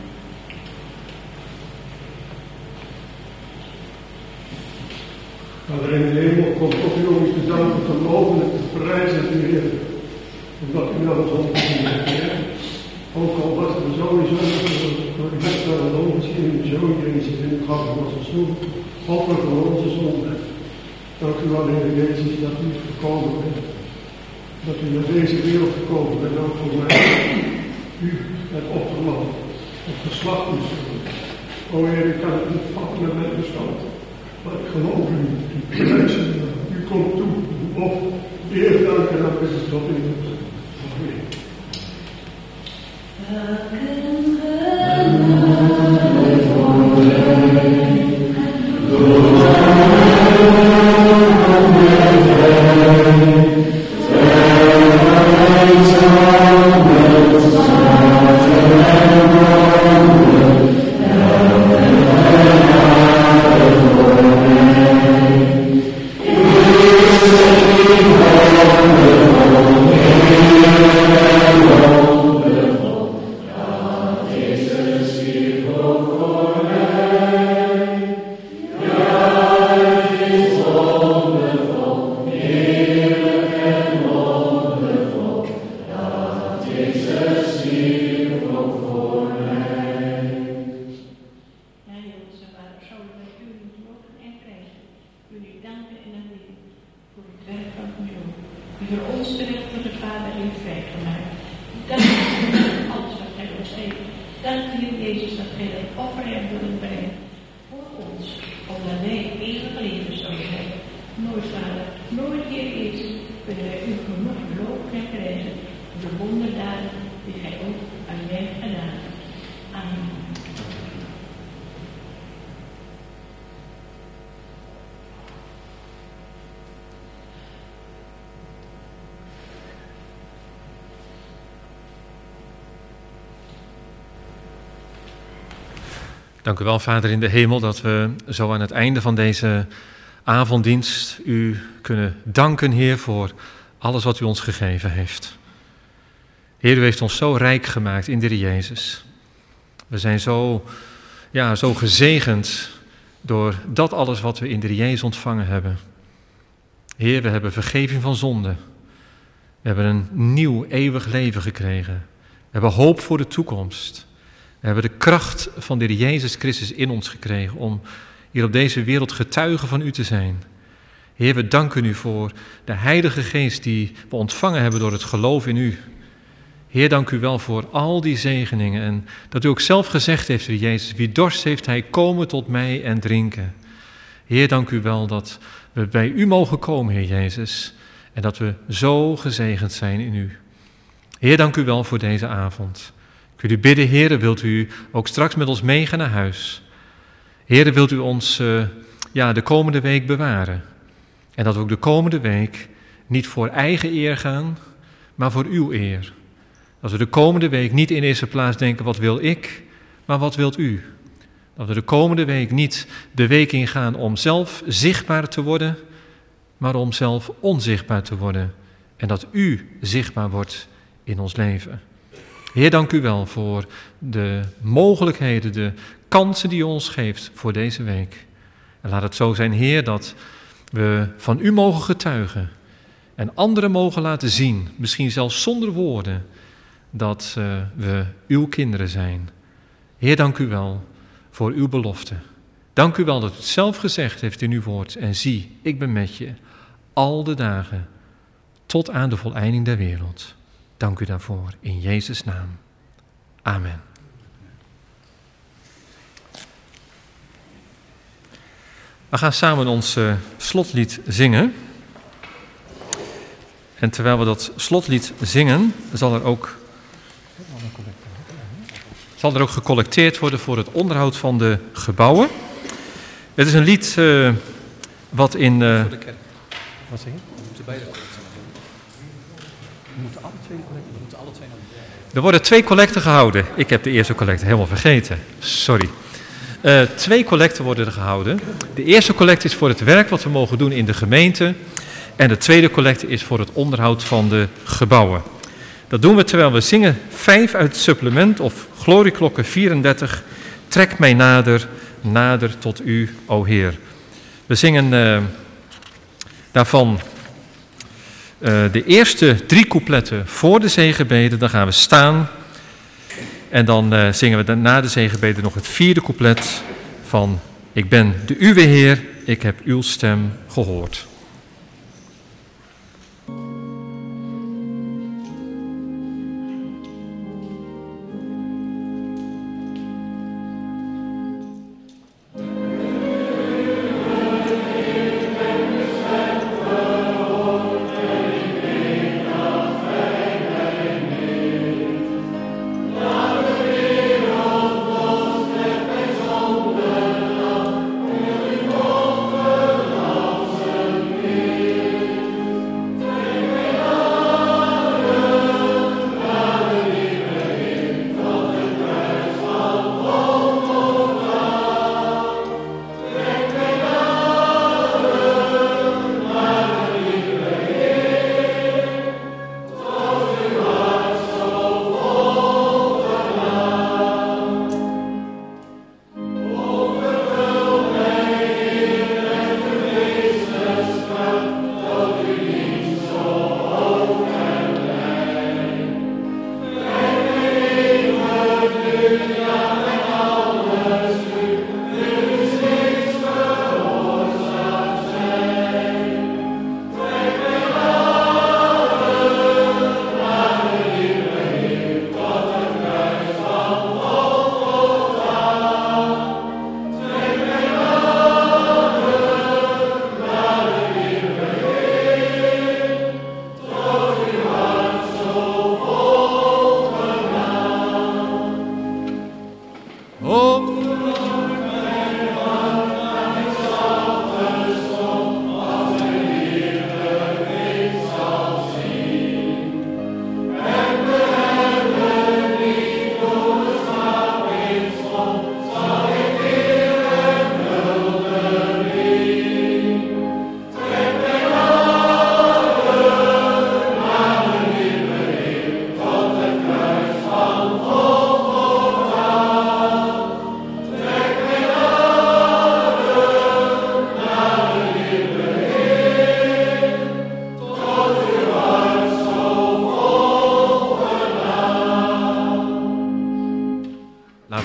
Vader in de hemel, komt op u om u te danken, te loven en te prijzen, Heer. Omdat u naar ons omgezien hebt, Heer. Ook al was er sowieso door de beste van ons in uw Zoon Jezus in het gaf van onze stoel, offer voor onze zonde. Dank u wel, Heer Jezus, dat u gekomen bent. Dat u naar deze wereld gekomen bent, ook voor mij. U het offerlam, het geslacht is. O Heer, ik kan het niet vatten met mijn verstand. Maar ik geloof u, u prijs u, u komt toe. Of eer, dank en dank is het tot in het. Amen. Dank u wel, Vader in de hemel, dat we zo aan het einde van deze avonddienst u kunnen danken, Heer, voor alles wat u ons gegeven heeft. Heer, u heeft ons zo rijk gemaakt in de Heer Jezus. We zijn zo, ja, zo gezegend door dat alles wat we in de Heer Jezus ontvangen hebben. Heer, we hebben vergeving van zonde. We hebben een nieuw eeuwig leven gekregen. We hebben hoop voor de toekomst. We hebben de kracht van de Heer Jezus Christus in ons gekregen om hier op deze wereld getuigen van u te zijn. Heer, we danken u voor de Heilige Geest die we ontvangen hebben door het geloof in u. Heer, dank u wel voor al die zegeningen en dat u ook zelf gezegd heeft, Heer Jezus, wie dorst heeft, hij komen tot mij en drinken. Heer, dank u wel dat we bij u mogen komen, Heer Jezus, en dat we zo gezegend zijn in u. Heer, dank u wel voor deze avond. Ik wil u bidden, Heer, wilt u ook straks met ons meegaan naar huis? Heer, wilt u ons uh, ja, de komende week bewaren? En dat we ook de komende week niet voor eigen eer gaan, maar voor uw eer. Dat we de komende week niet in eerste plaats denken, wat wil ik, maar wat wilt u? Dat we de komende week niet de week ingaan om zelf zichtbaar te worden, maar om zelf onzichtbaar te worden. En dat u zichtbaar wordt in ons leven. Heer, dank u wel voor de mogelijkheden, de kansen die u ons geeft voor deze week. En laat het zo zijn, Heer, dat we van u mogen getuigen en anderen mogen laten zien, misschien zelfs zonder woorden, dat uh, we uw kinderen zijn. Heer, dank u wel voor uw belofte. Dank u wel dat u het zelf gezegd heeft in uw woord. En zie, ik ben met je al de dagen tot aan de voleinding der wereld. Dank u daarvoor in Jezus' naam. Amen. We gaan samen ons uh, slotlied zingen. En terwijl we dat slotlied zingen, zal er ook, zal er ook gecollecteerd worden voor het onderhoud van de gebouwen. Het is een lied uh, wat in... Uh, voor de kerk. Wat zeg je? We moeten beide collecten. We moeten alle twee collecten. We moeten alle twee naar de... Er worden twee collecten gehouden. Ik heb de eerste collecte helemaal vergeten. Sorry. Uh, twee collecten worden er gehouden. De eerste collecte is voor het werk wat we mogen doen in de gemeente. En de tweede collecte is voor het onderhoud van de gebouwen. Dat doen we terwijl we zingen vijf uit het supplement of glorieklokken vierendertig. Trek mij nader, nader tot u, o Heer. We zingen uh, daarvan uh, de eerste drie coupletten voor de zegenbeden. Dan gaan we staan. En dan uh, zingen we na de zegenbeden nog het vierde couplet van Ik ben de uwe Heer, ik heb uw stem gehoord. Thank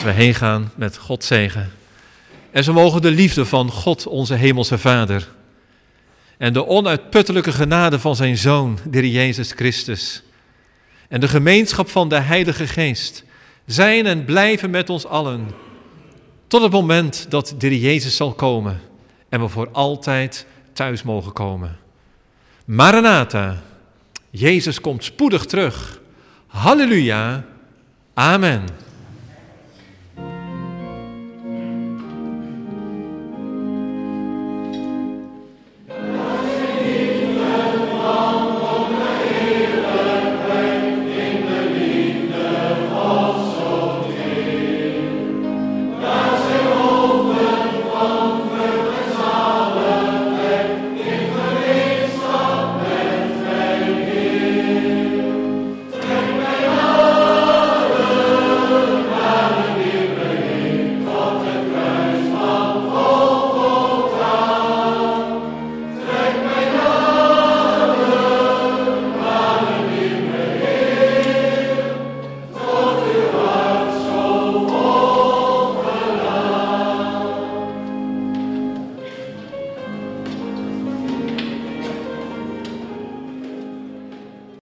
Laten we heen gaan met Gods zegen. En zo mogen de liefde van God, onze hemelse Vader, en de onuitputtelijke genade van zijn Zoon, de Heer Jezus Christus, en de gemeenschap van de Heilige Geest zijn en blijven met ons allen, tot het moment dat de Heer Jezus zal komen en we voor altijd thuis mogen komen. Maranatha, Jezus komt spoedig terug. Halleluja, amen.